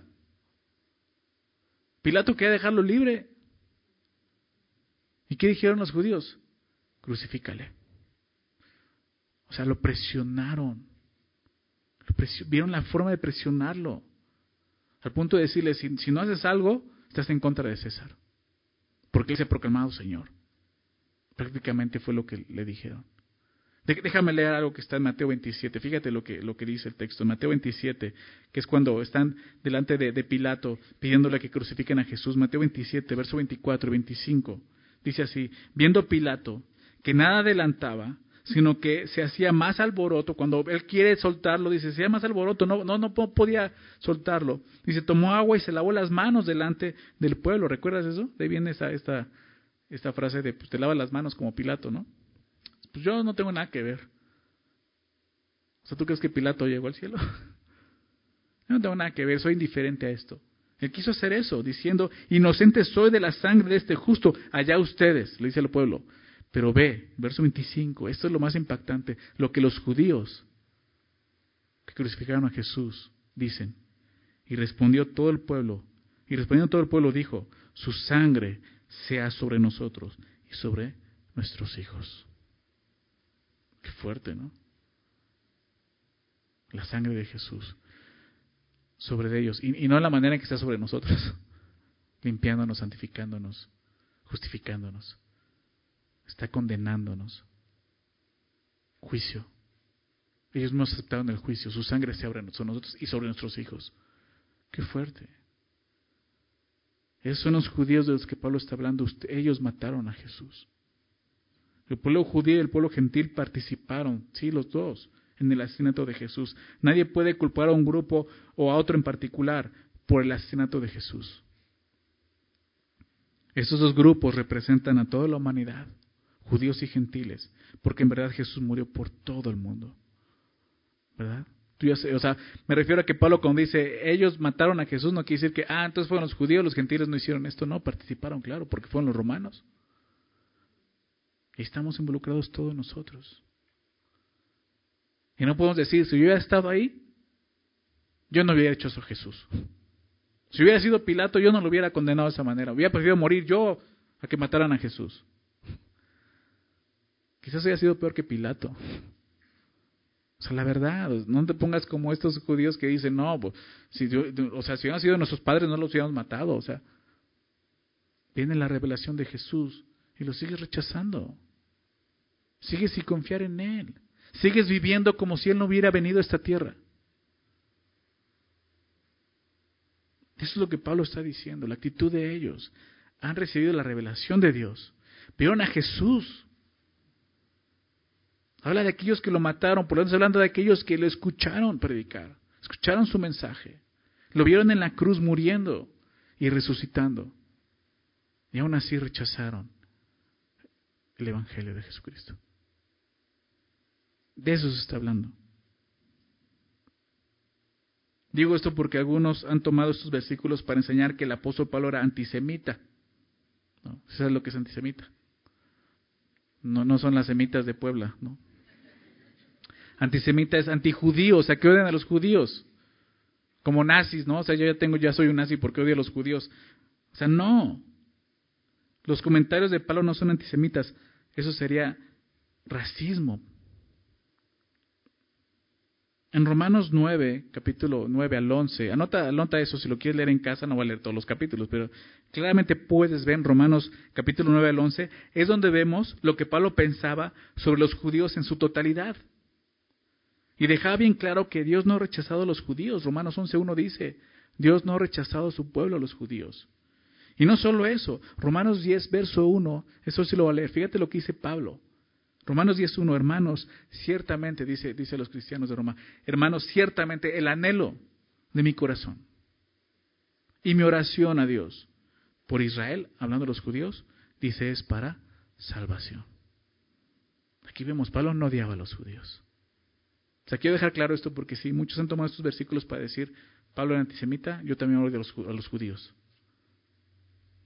Pilato quería dejarlo libre. ¿Y qué dijeron los judíos? Crucifícale. O sea, lo presionaron. Lo presion- vieron la forma de presionarlo. Al punto de decirle, si, si no haces algo, estás en contra de César. Porque él se ha proclamado Señor. Prácticamente fue lo que le dijeron. Déjame leer algo que está en Mateo veintisiete. Fíjate lo que, lo que dice el texto. Mateo veintisiete, que es cuando están delante de, de Pilato pidiéndole que crucifiquen a Jesús. Mateo veintisiete, verso veinticuatro y veinticinco. Dice así, viendo Pilato que nada adelantaba, sino que se hacía más alboroto. Cuando él quiere soltarlo, dice, se hacía más alboroto. No, no, no podía soltarlo. Dice, tomó agua y se lavó las manos delante del pueblo. ¿Recuerdas eso? De ahí viene esta, esta, esta frase de, pues te lavas las manos como Pilato, ¿no? Pues yo no tengo nada que ver. O sea, ¿tú crees que Pilato llegó al cielo? Yo no tengo nada que ver, soy indiferente a esto. Él quiso hacer eso, diciendo, inocente soy de la sangre de este justo, allá ustedes, le dice al pueblo. Pero ve, verso veinticinco, esto es lo más impactante, lo que los judíos que crucificaron a Jesús dicen. Y respondió todo el pueblo, y respondiendo todo el pueblo dijo, su sangre sea sobre nosotros y sobre nuestros hijos. Qué fuerte, ¿no? La sangre de Jesús sobre ellos. Y, y no la manera en que está sobre nosotros, limpiándonos, santificándonos, justificándonos. Está condenándonos. Juicio. Ellos no aceptaron el juicio. Su sangre se abre sobre nosotros y sobre nuestros hijos. Qué fuerte. Esos son los judíos de los que Pablo está hablando. Usted, ellos mataron a Jesús. El pueblo judío y el pueblo gentil participaron, sí, los dos, en el asesinato de Jesús. Nadie puede culpar a un grupo o a otro en particular por el asesinato de Jesús. Estos dos grupos representan a toda la humanidad, judíos y gentiles, porque en verdad Jesús murió por todo el mundo. ¿Verdad? Tú ya sé, o sea, me refiero a que Pablo cuando dice, ellos mataron a Jesús, no quiere decir que, ah, entonces fueron los judíos, los gentiles no hicieron esto. No, participaron, claro, porque fueron los romanos. Y estamos involucrados todos nosotros. Y no podemos decir, si yo hubiera estado ahí, yo no hubiera hecho eso a Jesús. Si hubiera sido Pilato, yo no lo hubiera condenado de esa manera. Hubiera preferido morir yo a que mataran a Jesús. Quizás haya sido peor que Pilato. O sea, la verdad, no te pongas como estos judíos que dicen, no, pues, si yo, o sea, si hubieran sido nuestros padres no los hubiéramos matado. O sea, viene la revelación de Jesús y lo sigues rechazando. Sigues sin confiar en Él. Sigues viviendo como si Él no hubiera venido a esta tierra. Eso es lo que Pablo está diciendo, la actitud de ellos. Han recibido la revelación de Dios. Vieron a Jesús. Habla de aquellos que lo mataron, por lo tanto hablando de aquellos que lo escucharon predicar. Escucharon su mensaje. Lo vieron en la cruz muriendo y resucitando. Y aún así rechazaron el Evangelio de Jesucristo. De eso se está hablando. Digo esto porque algunos han tomado estos versículos para enseñar que el apóstol Pablo era antisemita. ¿No? ¿Sabes lo que es antisemita? No, no son las semitas de Puebla, ¿no? Antisemita es antijudío, o sea, que odian a los judíos. Como nazis, ¿no? O sea, yo ya tengo, ya soy un nazi porque odio a los judíos. O sea, no. Los comentarios de Pablo no son antisemitas. Eso sería racismo. En Romanos nueve, capítulo nueve al once, anota, anota eso, si lo quieres leer en casa, no voy a leer todos los capítulos, pero claramente puedes ver en Romanos capítulo nueve al once, es donde vemos lo que Pablo pensaba sobre los judíos en su totalidad. Y dejaba bien claro que Dios no ha rechazado a los judíos. Romanos once uno dice, Dios no ha rechazado a su pueblo, a los judíos. Y no solo eso, Romanos diez, verso uno, eso sí lo voy a leer, fíjate lo que dice Pablo. Romanos diez uno, hermanos, ciertamente, dice, dice los cristianos de Roma, hermanos, ciertamente el anhelo de mi corazón y mi oración a Dios por Israel, hablando de los judíos, dice es para salvación. Aquí vemos, Pablo no odiaba a los judíos. O sea, quiero dejar claro esto porque sí, muchos han tomado estos versículos para decir, Pablo era antisemita, yo también odio a los, a los judíos.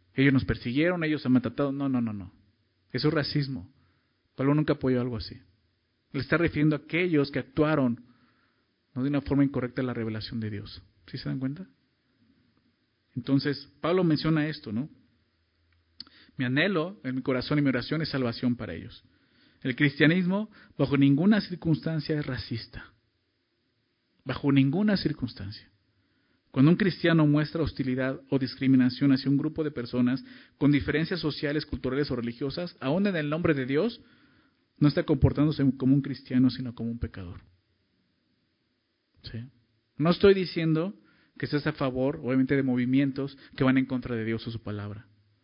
Ellos nos persiguieron, ellos han matado. No, no, no, no. Eso es racismo. Pablo nunca apoyó algo así. Le está refiriendo a aquellos que actuaron no de una forma incorrecta a la revelación de Dios. ¿Sí se dan cuenta? Entonces, Pablo menciona esto, ¿no? Mi anhelo en mi corazón y mi oración es salvación para ellos. El cristianismo, bajo ninguna circunstancia, es racista. Bajo ninguna circunstancia. Cuando un cristiano muestra hostilidad o discriminación hacia un grupo de personas con diferencias sociales, culturales o religiosas, aún en el nombre de Dios, no está comportándose como un cristiano, sino como un pecador. ¿Sí? No estoy diciendo que estés a favor, obviamente, de movimientos que van en contra de Dios o su palabra.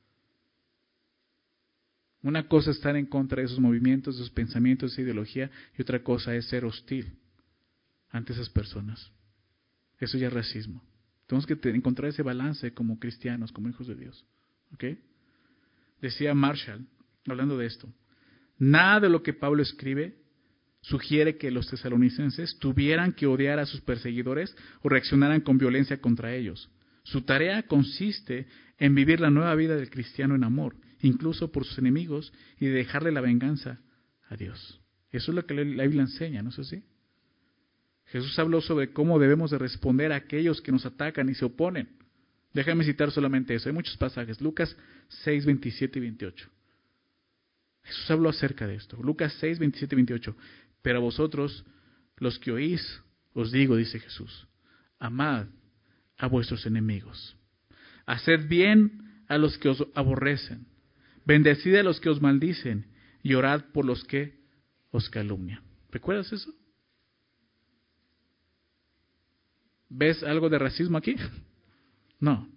Una cosa es estar en contra de esos movimientos, de esos pensamientos, de esa ideología, y otra cosa es ser hostil ante esas personas. Eso ya es racismo. Tenemos que encontrar ese balance como cristianos, como hijos de Dios. ¿Ok? Decía Marshall, hablando de esto, nada de lo que Pablo escribe sugiere que los tesalonicenses tuvieran que odiar a sus perseguidores o reaccionaran con violencia contra ellos. Su tarea consiste en vivir la nueva vida del cristiano en amor, incluso por sus enemigos, y de dejarle la venganza a Dios. Eso es lo que la Biblia enseña, ¿no es así? Jesús habló sobre cómo debemos de responder a aquellos que nos atacan y se oponen. Déjame citar solamente eso. Hay muchos pasajes. Lucas seis, veintisiete y veintiocho. Jesús habló acerca de esto. Lucas seis, veintisiete y veintiocho. Pero a vosotros, los que oís, os digo, dice Jesús, amad a vuestros enemigos. Haced bien a los que os aborrecen. Bendecid a los que os maldicen y orad por los que os calumnian. ¿Recuerdas eso? ¿Ves algo de racismo aquí? No.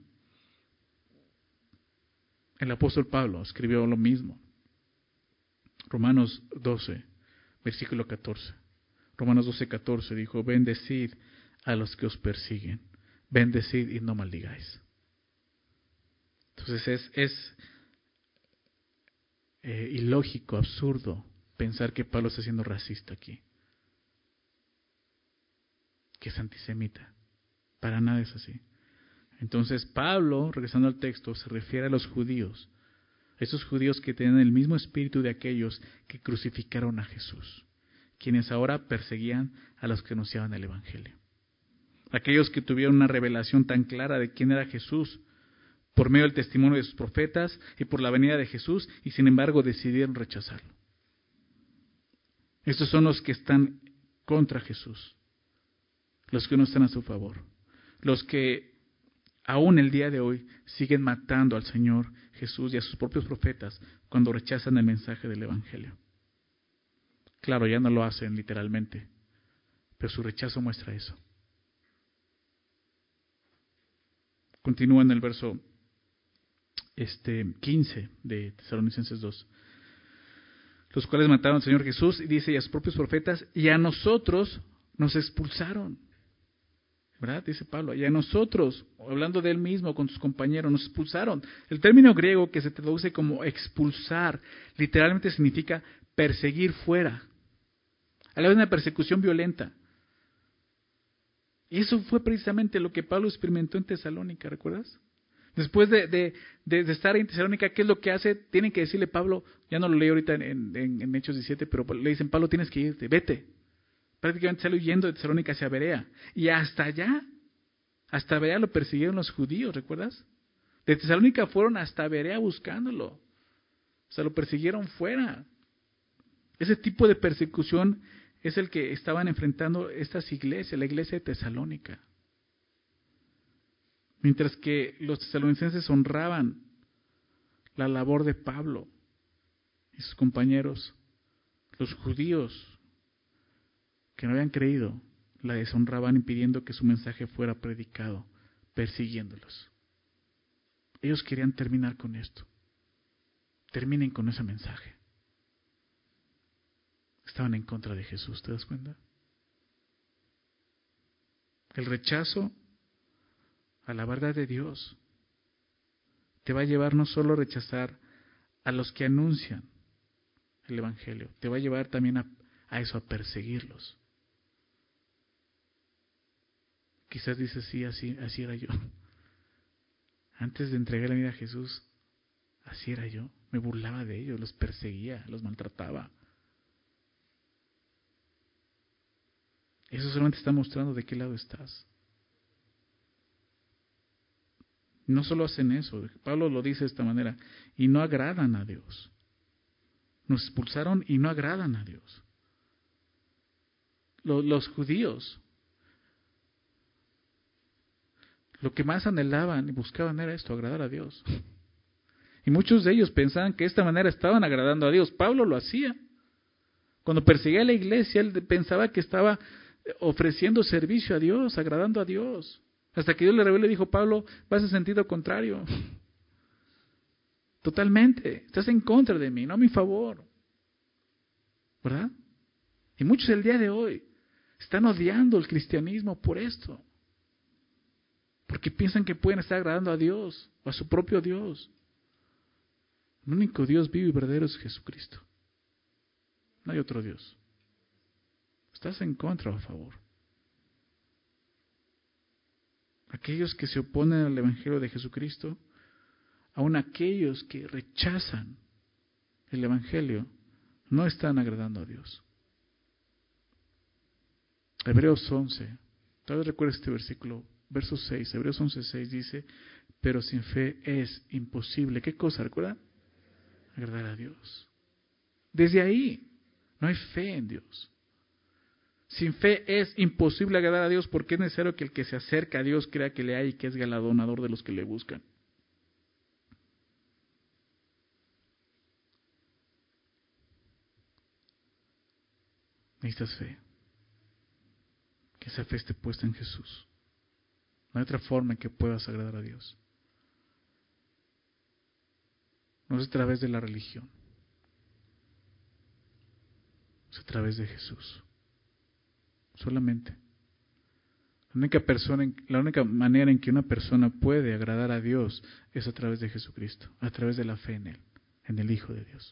El apóstol Pablo escribió lo mismo. Romanos doce, versículo catorce. Romanos doce, catorce dijo, bendecid a los que os persiguen. Bendecid y no maldigáis. Entonces es, es eh, ilógico, absurdo pensar que Pablo está siendo racista aquí. Que es antisemita. Para nada es así. Entonces Pablo, regresando al texto, se refiere a los judíos. Esos judíos que tienen el mismo espíritu de aquellos que crucificaron a Jesús. Quienes ahora perseguían a los que anunciaban el Evangelio. Aquellos que tuvieron una revelación tan clara de quién era Jesús por medio del testimonio de sus profetas y por la venida de Jesús y sin embargo decidieron rechazarlo. Estos son los que están contra Jesús. Los que no están a su favor. Los que aún el día de hoy siguen matando al Señor Jesús y a sus propios profetas cuando rechazan el mensaje del Evangelio. Claro, ya no lo hacen literalmente, pero su rechazo muestra eso. Continúa en el verso este, quince de Tesalonicenses dos. Los cuales mataron al Señor Jesús, y dice, y a sus propios profetas, y a nosotros nos expulsaron. ¿Verdad? Dice Pablo, y a nosotros, hablando de él mismo con sus compañeros, nos expulsaron. El término griego que se traduce como expulsar, literalmente significa perseguir fuera. A la vez una persecución violenta. Y eso fue precisamente lo que Pablo experimentó en Tesalónica, ¿recuerdas? Después de, de, de, de estar en Tesalónica, ¿qué es lo que hace? Tienen que decirle, Pablo, ya no lo leí ahorita en, en, en Hechos diecisiete, pero le dicen, Pablo, tienes que irte, vete. Prácticamente sale huyendo de Tesalónica hacia Berea. Y hasta allá, hasta Berea lo persiguieron los judíos, ¿recuerdas? De Tesalónica fueron hasta Berea buscándolo. O sea, lo persiguieron fuera. Ese tipo de persecución es el que estaban enfrentando estas iglesias, la iglesia de Tesalónica. Mientras que los tesalonicenses honraban la labor de Pablo y sus compañeros, los judíos que no habían creído, la deshonraban impidiendo que su mensaje fuera predicado, persiguiéndolos. Ellos querían terminar con esto. Terminen con ese mensaje. Estaban en contra de Jesús, ¿te das cuenta? El rechazo a la verdad de Dios te va a llevar no solo a rechazar a los que anuncian el Evangelio, te va a llevar también a, a eso, a perseguirlos. Quizás dices, sí, así, así era yo. Antes de entregar la vida a Jesús, Así era yo. Me burlaba de ellos, los perseguía, los maltrataba. Eso solamente está mostrando de qué lado estás. No solo hacen eso, Pablo lo dice de esta manera, y no agradan a Dios. Nos expulsaron y no agradan a Dios. Los, los judíos, lo que más anhelaban y buscaban era esto, agradar a Dios. Y muchos de ellos pensaban que de esta manera estaban agradando a Dios. Pablo lo hacía. Cuando perseguía a la iglesia, él pensaba que estaba ofreciendo servicio a Dios, agradando a Dios. Hasta que Dios le reveló y dijo, Pablo, vas en sentido contrario. Totalmente. Estás en contra de mí, no a mi favor. ¿Verdad? Y muchos el día de hoy están odiando el cristianismo por esto. Porque piensan que pueden estar agradando a Dios o a su propio Dios. El único Dios vivo y verdadero es Jesucristo. No hay otro Dios. ¿Estás en contra o a favor? Aquellos que se oponen al Evangelio de Jesucristo, aun aquellos que rechazan el Evangelio, no están agradando a Dios. Hebreos once, tal vez recuerdes este versículo, verso seis, Hebreos once, seis dice, pero sin fe es imposible. ¿Qué cosa? ¿Recuerda? Agradar a Dios. Desde ahí, no hay fe en Dios. Sin fe es imposible agradar a Dios porque es necesario que el que se acerca a Dios crea que le hay y que es galardonador de los que le buscan. Necesitas fe. Que esa fe esté puesta en Jesús. No hay otra forma en que puedas agradar a Dios. No es a través de la religión. Es a través de Jesús. Solamente. La única persona, la única manera en que una persona puede agradar a Dios es a través de Jesucristo, a través de la fe en Él, en el Hijo de Dios.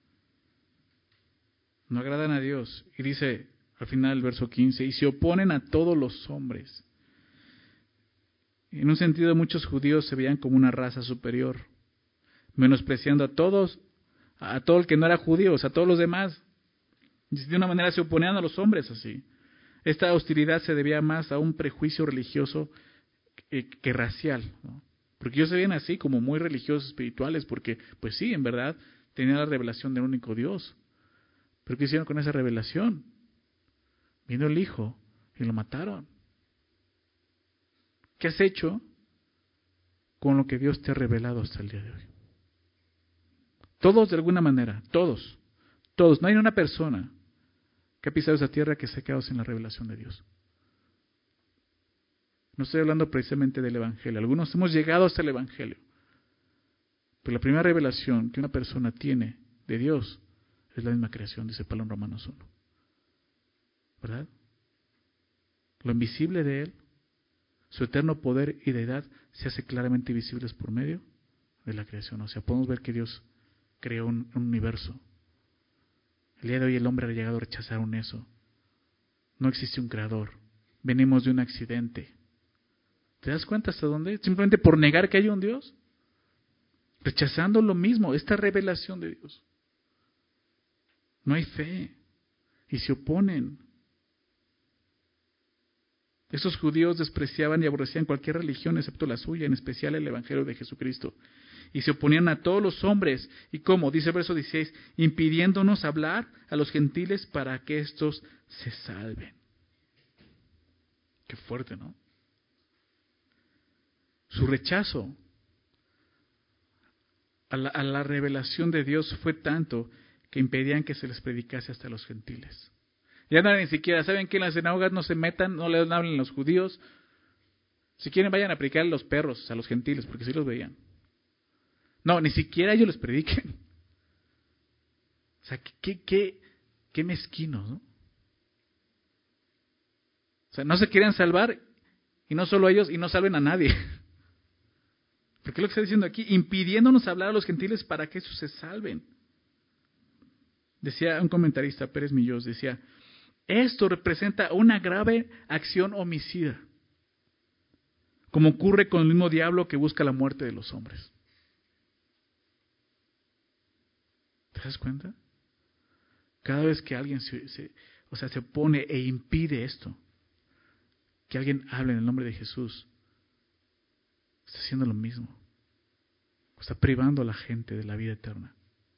No agradan a Dios. Y dice al final del verso quince, y se oponen a todos los hombres. En un sentido, muchos judíos se veían como una raza superior, menospreciando a todos, a todo el que no era judío, o sea, a todos los demás. Y de una manera se oponían a los hombres así. Esta hostilidad se debía más a un prejuicio religioso que, que racial, ¿no? Porque ellos se veían así como muy religiosos, espirituales, porque pues sí, en verdad, tenían la revelación del único Dios. ¿Pero qué hicieron con esa revelación? Vino el Hijo y lo mataron. ¿Qué has hecho con lo que Dios te ha revelado hasta el día de hoy? Todos de alguna manera, todos, todos, no hay una persona que ha pisado esa tierra que se ha quedado sin la revelación de Dios. No estoy hablando precisamente del Evangelio. Algunos hemos llegado hasta el Evangelio. Pero la primera revelación que una persona tiene de Dios es la misma creación, dice Pablo en Romanos uno. ¿Verdad? Lo invisible de Él, su eterno poder y deidad se hace claramente visibles por medio de la creación. O sea, podemos ver que Dios creó un, un universo. El día de hoy el hombre ha llegado a rechazar un eso. No existe un creador. Venimos de un accidente. ¿Te das cuenta hasta dónde? Simplemente por negar que hay un Dios. Rechazando lo mismo, esta revelación de Dios. No hay fe. Y se oponen. Esos judíos despreciaban y aborrecían cualquier religión excepto la suya, en especial el Evangelio de Jesucristo. Y se oponían a todos los hombres. ¿Y cómo? Dice el verso dieciséis, impidiéndonos hablar a los gentiles para que éstos se salven. Qué fuerte, ¿no? Su rechazo a la, a la revelación de Dios fue tanto que impedían que se les predicase hasta a los gentiles. Ya no ni siquiera, ¿saben que en las sinagogas no se metan, no les hablen a los judíos? Si quieren vayan a predicar a los perros, a los gentiles, porque sí los veían. No, ni siquiera ellos les prediquen. O sea, qué, qué, qué mezquinos, ¿no? O sea, no se quieren salvar, y no solo ellos, y no salven a nadie. Porque es lo que está diciendo aquí, impidiéndonos hablar a los gentiles para que esos se salven. Decía un comentarista, Pérez Millós, decía, esto representa una grave acción homicida, como ocurre con el mismo diablo que busca la muerte de los hombres. ¿Te das cuenta? Cada vez que alguien se, se, o sea, se opone e impide esto, que alguien hable en el nombre de Jesús, está haciendo lo mismo. Está privando a la gente de la vida eterna.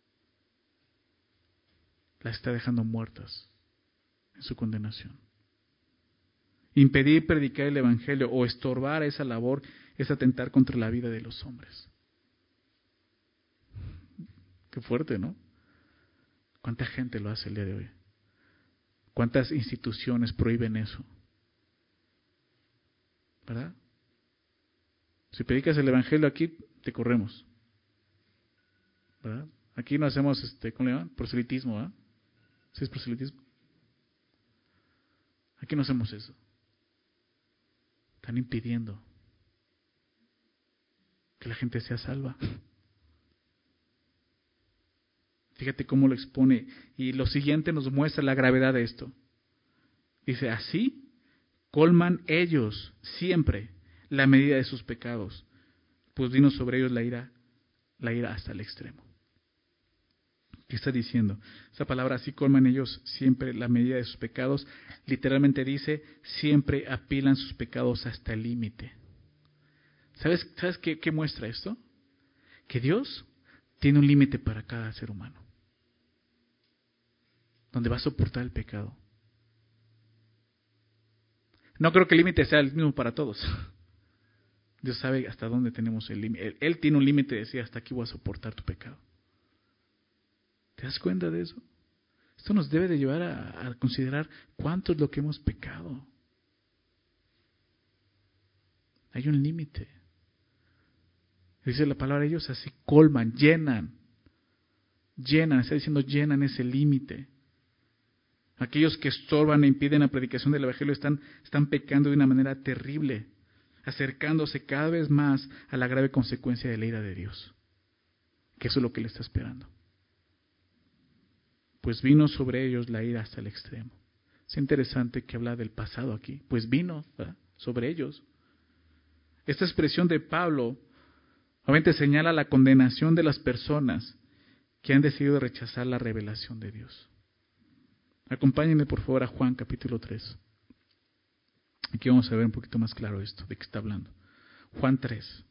La está dejando muertas en su condenación. Impedir predicar el Evangelio o estorbar esa labor es atentar contra la vida de los hombres. Qué fuerte, ¿no? ¿Cuánta gente lo hace el día de hoy? ¿Cuántas instituciones prohíben eso? ¿Verdad? Si predicas el Evangelio aquí, te corremos. ¿Verdad? Aquí no hacemos, este, ¿cómo le llaman? Proselitismo, ¿verdad? ¿Sí es proselitismo? Aquí no hacemos eso. Están impidiendo que la gente sea salva. Fíjate cómo lo expone. Y lo siguiente nos muestra la gravedad de esto. Dice, así colman ellos siempre la medida de sus pecados, pues vino sobre ellos la ira, la ira hasta el extremo. ¿Qué está diciendo? Esa palabra, así colman ellos siempre la medida de sus pecados, literalmente dice, siempre apilan sus pecados hasta el límite. ¿Sabes, ¿sabes qué, qué muestra esto? Que Dios tiene un límite para cada ser humano, donde va a soportar el pecado. No creo que el límite sea el mismo para todos. Dios sabe hasta dónde tenemos el límite. Él, Él tiene un límite de decir, hasta aquí voy a soportar tu pecado. ¿Te das cuenta de eso? Esto nos debe de llevar a, a considerar cuánto es lo que hemos pecado. Hay un límite. Dice la palabra, ellos así colman, llenan. Llenan, está diciendo llenan ese límite. Aquellos que estorban e impiden la predicación del Evangelio están, están pecando de una manera terrible, acercándose cada vez más a la grave consecuencia de la ira de Dios. Que eso es lo que le está esperando. Pues vino sobre ellos la ira hasta el extremo. Es interesante que habla del pasado aquí. Pues vino, ¿verdad?, sobre ellos. Esta expresión de Pablo obviamente señala la condenación de las personas que han decidido rechazar la revelación de Dios. Acompáñenme por favor a Juan capítulo tres. Aquí vamos a ver un poquito más claro esto, de qué está hablando. Juan tres.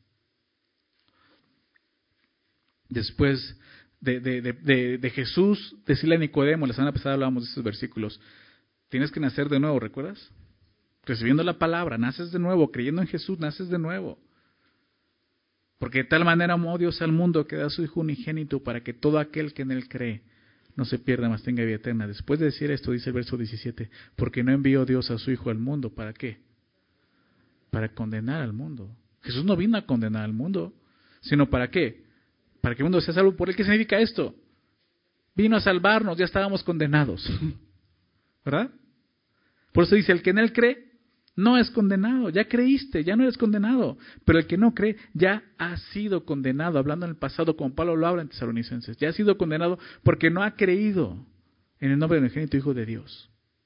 Después de, de, de, de, de Jesús decirle a Nicodemo, la semana pasada hablábamos de estos versículos, tienes que nacer de nuevo, ¿recuerdas? Recibiendo la palabra, naces de nuevo, creyendo en Jesús, naces de nuevo. Porque de tal manera amó Dios al mundo que da a su Hijo unigénito para que todo aquel que en Él cree no se pierda, mas tenga vida eterna. Después de decir esto, dice el verso diecisiete, porque no envió Dios a su Hijo al mundo, ¿para qué? Para condenar al mundo. Jesús no vino a condenar al mundo, sino ¿para qué? Para que el mundo sea salvo por Él. ¿Qué significa esto? Vino a salvarnos, ya estábamos condenados. ¿Verdad? Por eso dice, el que en Él cree, no es condenado. Ya creíste, ya no eres condenado. Pero el que no cree, ya ha sido condenado. Hablando en el pasado, como Pablo lo habla en Tesalonicenses. Ya ha sido condenado porque no ha creído en el nombre del unigénito Hijo de Dios.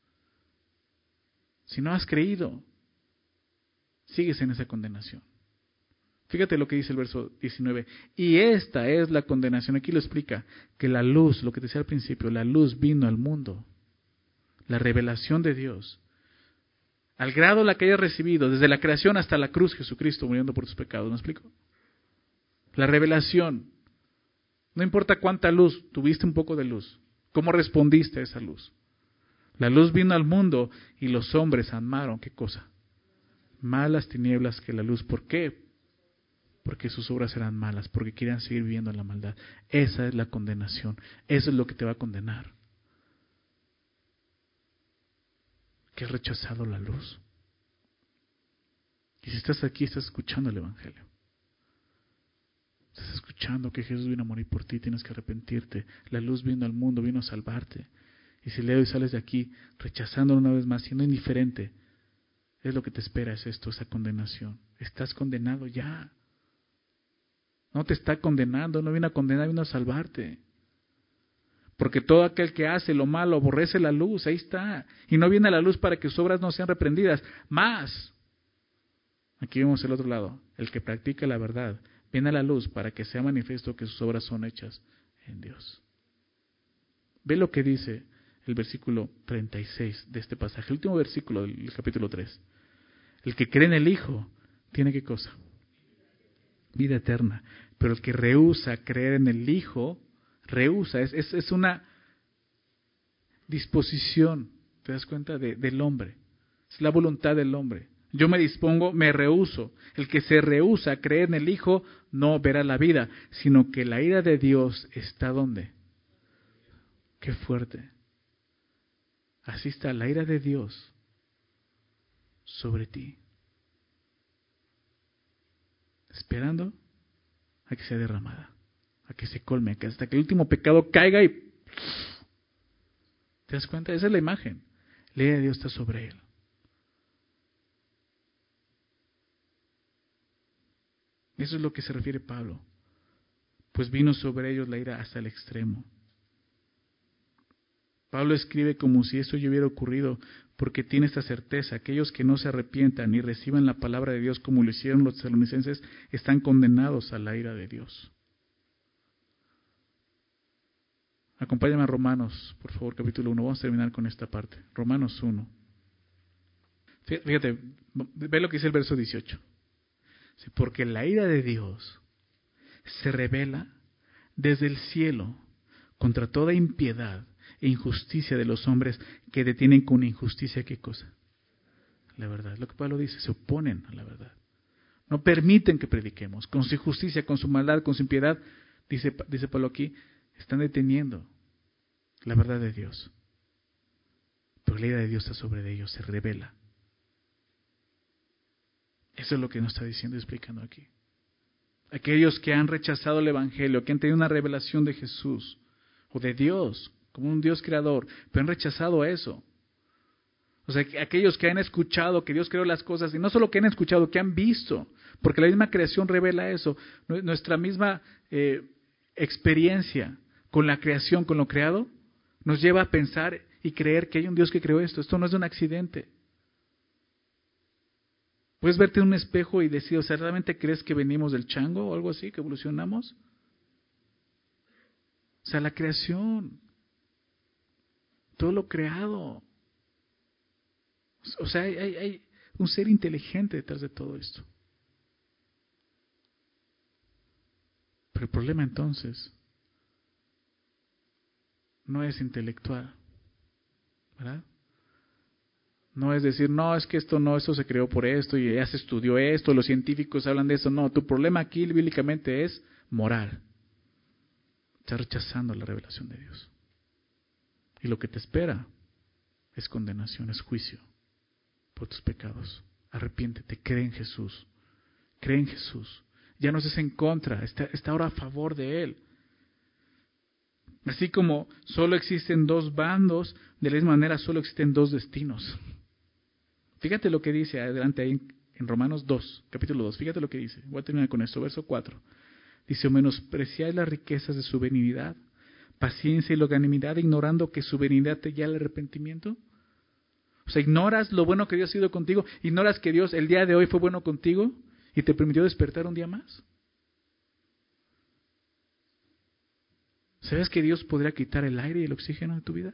Si no has creído, sigues en esa condenación. Fíjate lo que dice el verso diecinueve. Y esta es la condenación. Aquí lo explica. Que la luz, lo que te decía al principio, la luz vino al mundo. La revelación de Dios. Al grado la que hayas recibido, desde la creación hasta la cruz, Jesucristo muriendo por tus pecados. ¿Me explico? La revelación. No importa cuánta luz, tuviste un poco de luz. ¿Cómo respondiste a esa luz? La luz vino al mundo y los hombres amaron, ¿qué cosa? Más las tinieblas que la luz. ¿Por qué? Porque sus obras eran malas, porque querían seguir viviendo en la maldad. Esa es la condenación. Eso es lo que te va a condenar. Que has rechazado la luz. Y si estás aquí, estás escuchando el Evangelio. Estás escuchando que Jesús vino a morir por ti, tienes que arrepentirte. La luz vino al mundo, vino a salvarte. Y si leo y sales de aquí rechazándolo una vez más, siendo indiferente, es lo que te espera, es esto, esa condenación. Estás condenado ya. No te está condenando, no vino a condenar, vino a salvarte. Porque todo aquel que hace lo malo aborrece la luz, ahí está. Y no viene a la luz para que sus obras no sean reprendidas. Más, aquí vemos el otro lado, el que practica la verdad, viene a la luz para que sea manifiesto que sus obras son hechas en Dios. Ve lo que dice el versículo treinta y seis de este pasaje, el último versículo del capítulo tres. El que cree en el Hijo tiene ¿qué cosa? Vida eterna. Pero el que rehúsa creer en el Hijo, rehúsa, es, es, es una disposición, ¿te das cuenta? De, del hombre. Es la voluntad del hombre. Yo me dispongo, me rehúso. El que se rehúsa a creer en el Hijo no verá la vida, sino que la ira de Dios está ¿dónde? Qué fuerte. Así está la ira de Dios sobre ti, esperando a que sea derramada, a que se colme, que hasta que el último pecado caiga y... ¿Te das cuenta? Esa es la imagen. La ira de Dios está sobre él. Eso es lo que se refiere Pablo. Pues vino sobre ellos la ira hasta el extremo. Pablo escribe como si esto ya hubiera ocurrido, porque tiene esta certeza: aquellos que no se arrepientan y reciban la palabra de Dios como lo hicieron los tesalonicenses, están condenados a la ira de Dios. Acompáñame a Romanos, por favor, capítulo uno. Vamos a terminar con esta parte. Romanos uno. Fíjate, ve lo que dice el verso dieciocho. Porque la ira de Dios se revela desde el cielo contra toda impiedad e injusticia de los hombres que detienen con injusticia, ¿qué cosa? La verdad. Lo que Pablo dice, se oponen a la verdad. No permiten que prediquemos. Con su injusticia, con su maldad, con su impiedad, dice, dice Pablo aquí, están deteniendo la verdad de Dios. Pero la ira de Dios está sobre ellos, se revela. Eso es lo que nos está diciendo y explicando aquí. Aquellos que han rechazado el Evangelio, que han tenido una revelación de Jesús o de Dios, como un Dios creador, pero han rechazado eso. O sea, aquellos que han escuchado que Dios creó las cosas, y no solo que han escuchado, que han visto, porque la misma creación revela eso. Nuestra misma eh, experiencia con la creación, con lo creado, nos lleva a pensar y creer que hay un Dios que creó esto. Esto no es de un accidente. Puedes verte en un espejo y decir, o sea, ¿realmente crees que venimos del chango o algo así, que evolucionamos? O sea, la creación, todo lo creado. O sea, hay, hay, hay un ser inteligente detrás de todo esto. Pero el problema entonces no es intelectual, ¿verdad? No es decir, no, es que esto no, esto se creó por esto y ya se estudió esto, los científicos hablan de eso. No, tu problema aquí bíblicamente es moral. Estás rechazando la revelación de Dios. Y lo que te espera es condenación, es juicio por tus pecados. Arrepiéntete, cree en Jesús. Cree en Jesús. Ya no estés en contra, está, está ahora a favor de Él. Así como solo existen dos bandos, de la misma manera solo existen dos destinos. Fíjate lo que dice adelante ahí en Romanos dos, capítulo dos. Fíjate lo que dice. Voy a terminar con esto, verso cuatro. Dice, o menospreciáis las riquezas de su benignidad, paciencia y longanimidad, ignorando que su benignidad te lleva al arrepentimiento. O sea, ignoras lo bueno que Dios ha sido contigo, ignoras que Dios el día de hoy fue bueno contigo y te permitió despertar un día más. ¿Sabes que Dios podría quitar el aire y el oxígeno de tu vida?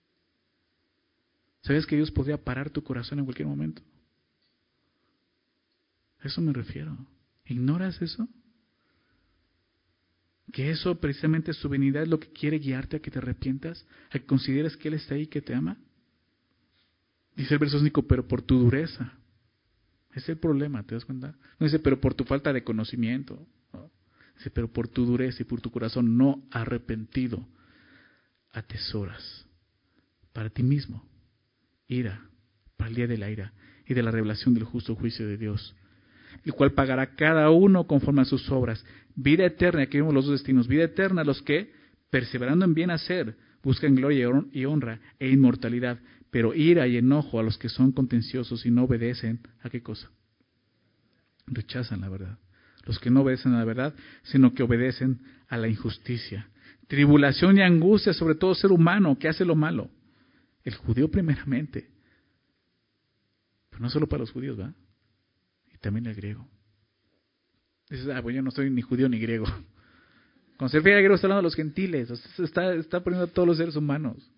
¿Sabes que Dios podría parar tu corazón en cualquier momento? A eso me refiero. ¿Ignoras eso? Que eso precisamente su benignidad es lo que quiere guiarte a que te arrepientas, a que consideres que Él está ahí, que te ama. Dice el verso cinco, pero por tu dureza. Ese es el problema, ¿te das cuenta? No dice, pero por tu falta de conocimiento. ¿No? Dice, pero por tu dureza y por tu corazón no arrepentido, atesoras para ti mismo ira, para el día de la ira y de la revelación del justo juicio de Dios, el cual pagará cada uno conforme a sus obras. Vida eterna, aquí vemos los dos destinos, vida eterna a los que, perseverando en bien hacer, buscan gloria y honra e inmortalidad, pero ira y enojo a los que son contenciosos y no obedecen, ¿a qué cosa? Rechazan la verdad. Los que no obedecen a la verdad, sino que obedecen a la injusticia. Tribulación y angustia sobre todo ser humano que hace lo malo. El judío primeramente, pero no solo para los judíos, ¿va? Y también el griego. Dices, ah, bueno, yo no soy ni judío ni griego. Con ser fiel al griego está hablando de los gentiles, o sea, está, está poniendo a todos los seres humanos.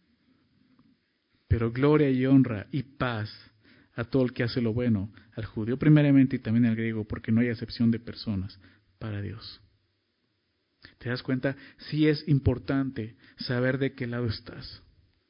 Pero gloria y honra y paz a todo el que hace lo bueno, al judío primeramente y también al griego, porque no hay acepción de personas para Dios. ¿Te das cuenta? Sí es importante saber de qué lado estás.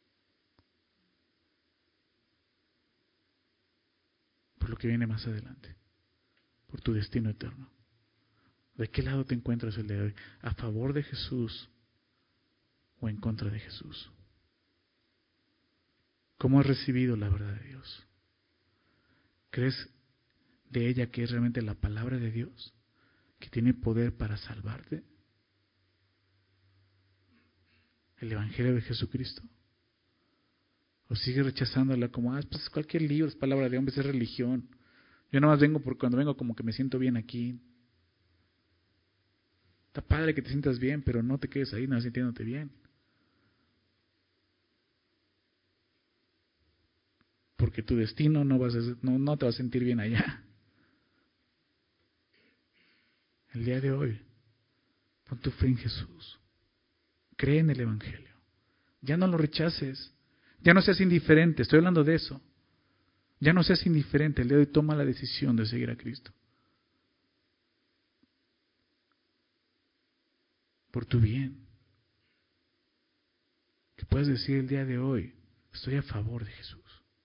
Por lo que viene más adelante, por tu destino eterno. ¿De qué lado te encuentras el día de hoy? ¿A favor de Jesús o en contra de Jesús? ¿Cómo has recibido la verdad de Dios? ¿Crees de ella que es realmente la palabra de Dios, que tiene poder para salvarte? ¿El Evangelio de Jesucristo? ¿O sigues rechazándola como, ah, pues cualquier libro es palabra de hombre, es religión? Yo nada más vengo porque cuando vengo como que me siento bien aquí. Está padre que te sientas bien, pero no te quedes ahí nada más sintiéndote bien. Porque tu destino no, vas a, no, no te vas a sentir bien allá. El día de hoy, pon tu fe en Jesús. Cree en el Evangelio. Ya no lo rechaces. Ya no seas indiferente. Estoy hablando de eso. Ya no seas indiferente. El día de hoy toma la decisión de seguir a Cristo. Por tu bien. Que puedas decir el día de hoy, estoy a favor de Jesús.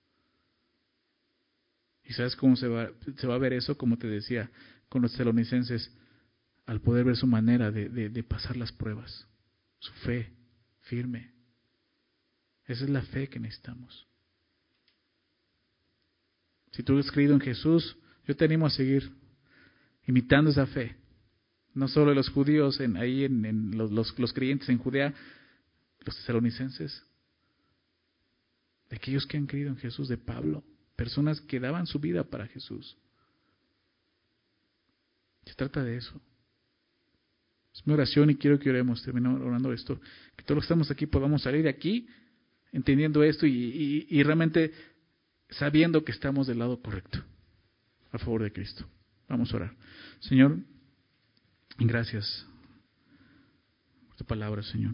¿Y sabes cómo se va, se va a ver eso? Como te decía, con los tesalonicenses, al poder ver su manera de, de, de pasar las pruebas. Su fe firme. Esa es la fe que necesitamos. Si tú has creído en Jesús, yo te animo a seguir imitando esa fe. No solo los judíos, en, ahí en, en los, los, los creyentes en Judea, los tesalonicenses, de aquellos que han creído en Jesús, de Pablo, personas que daban su vida para Jesús. Se trata de eso. Es mi oración y quiero que oremos, termino orando esto, que todos los que estamos aquí podamos salir de aquí entendiendo esto y, y, y realmente sabiendo que estamos del lado correcto, a favor de Cristo. Vamos a orar. Señor, gracias por tu palabra, Señor.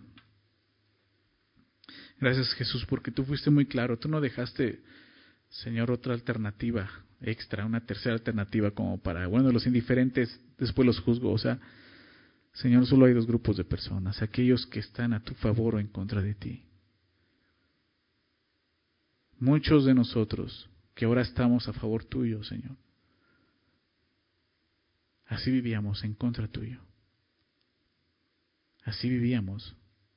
Gracias, Jesús, porque tú fuiste muy claro. Tú no dejaste, Señor, otra alternativa extra, una tercera alternativa como para, bueno, los indiferentes después los juzgo. O sea, Señor, solo hay dos grupos de personas, aquellos que están a tu favor o en contra de ti. Muchos de nosotros que ahora estamos a favor tuyo, Señor, así vivíamos en contra tuyo. Así vivíamos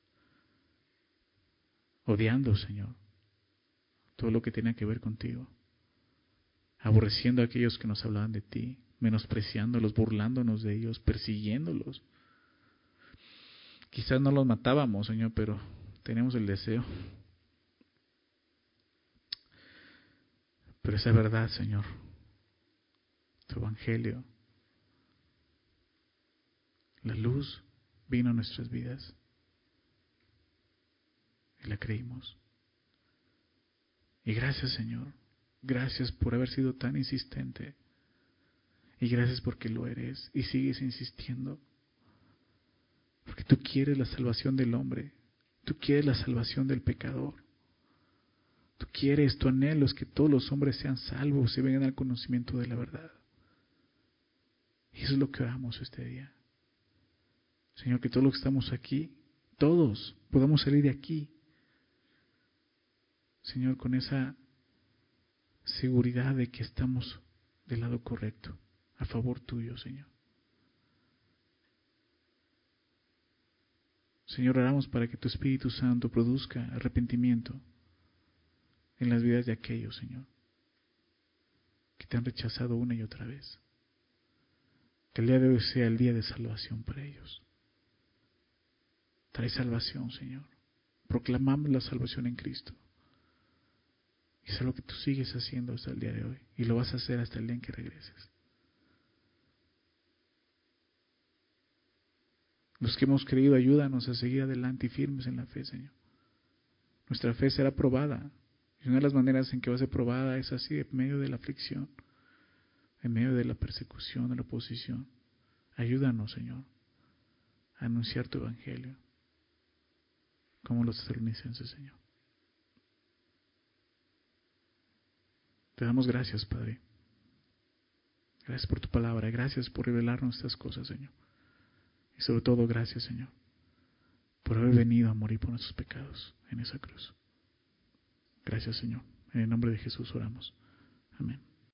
odiando, Señor, todo lo que tenía que ver contigo, aborreciendo a aquellos que nos hablaban de ti, menospreciándolos, burlándonos de ellos, persiguiéndolos. Quizás no los matábamos, Señor, pero teníamos el deseo. Pero esa verdad, Señor, tu evangelio, la luz vino a nuestras vidas y la creímos. Y gracias, Señor, gracias por haber sido tan insistente y gracias porque lo eres y sigues insistiendo. Porque tú quieres la salvación del hombre, tú quieres la salvación del pecador. Tú quieres, tu anhelo es que todos los hombres sean salvos y vengan al conocimiento de la verdad. Y eso es lo que oramos este día. Señor, que todos los que estamos aquí, todos podamos salir de aquí, Señor, con esa seguridad de que estamos del lado correcto, a favor tuyo, Señor. Señor, oramos para que tu Espíritu Santo produzca arrepentimiento en las vidas de aquellos, Señor, que te han rechazado una y otra vez. Que el día de hoy sea el día de salvación para ellos. Trae salvación, Señor. Proclamamos la salvación en Cristo. Y eso es lo que tú sigues haciendo hasta el día de hoy. Y lo vas a hacer hasta el día en que regreses. Los que hemos creído, ayúdanos a seguir adelante y firmes en la fe, Señor. Nuestra fe será probada. Y una de las maneras en que va a ser probada es así, en medio de la aflicción, en medio de la persecución, de la oposición. Ayúdanos, Señor, a anunciar tu evangelio, como los tesalonicenses, Señor. Te damos gracias, Padre. Gracias por tu palabra, gracias por revelarnos estas cosas, Señor. Y sobre todo, gracias, Señor, por haber venido a morir por nuestros pecados en esa cruz. Gracias, Señor. En el nombre de Jesús oramos. Amén.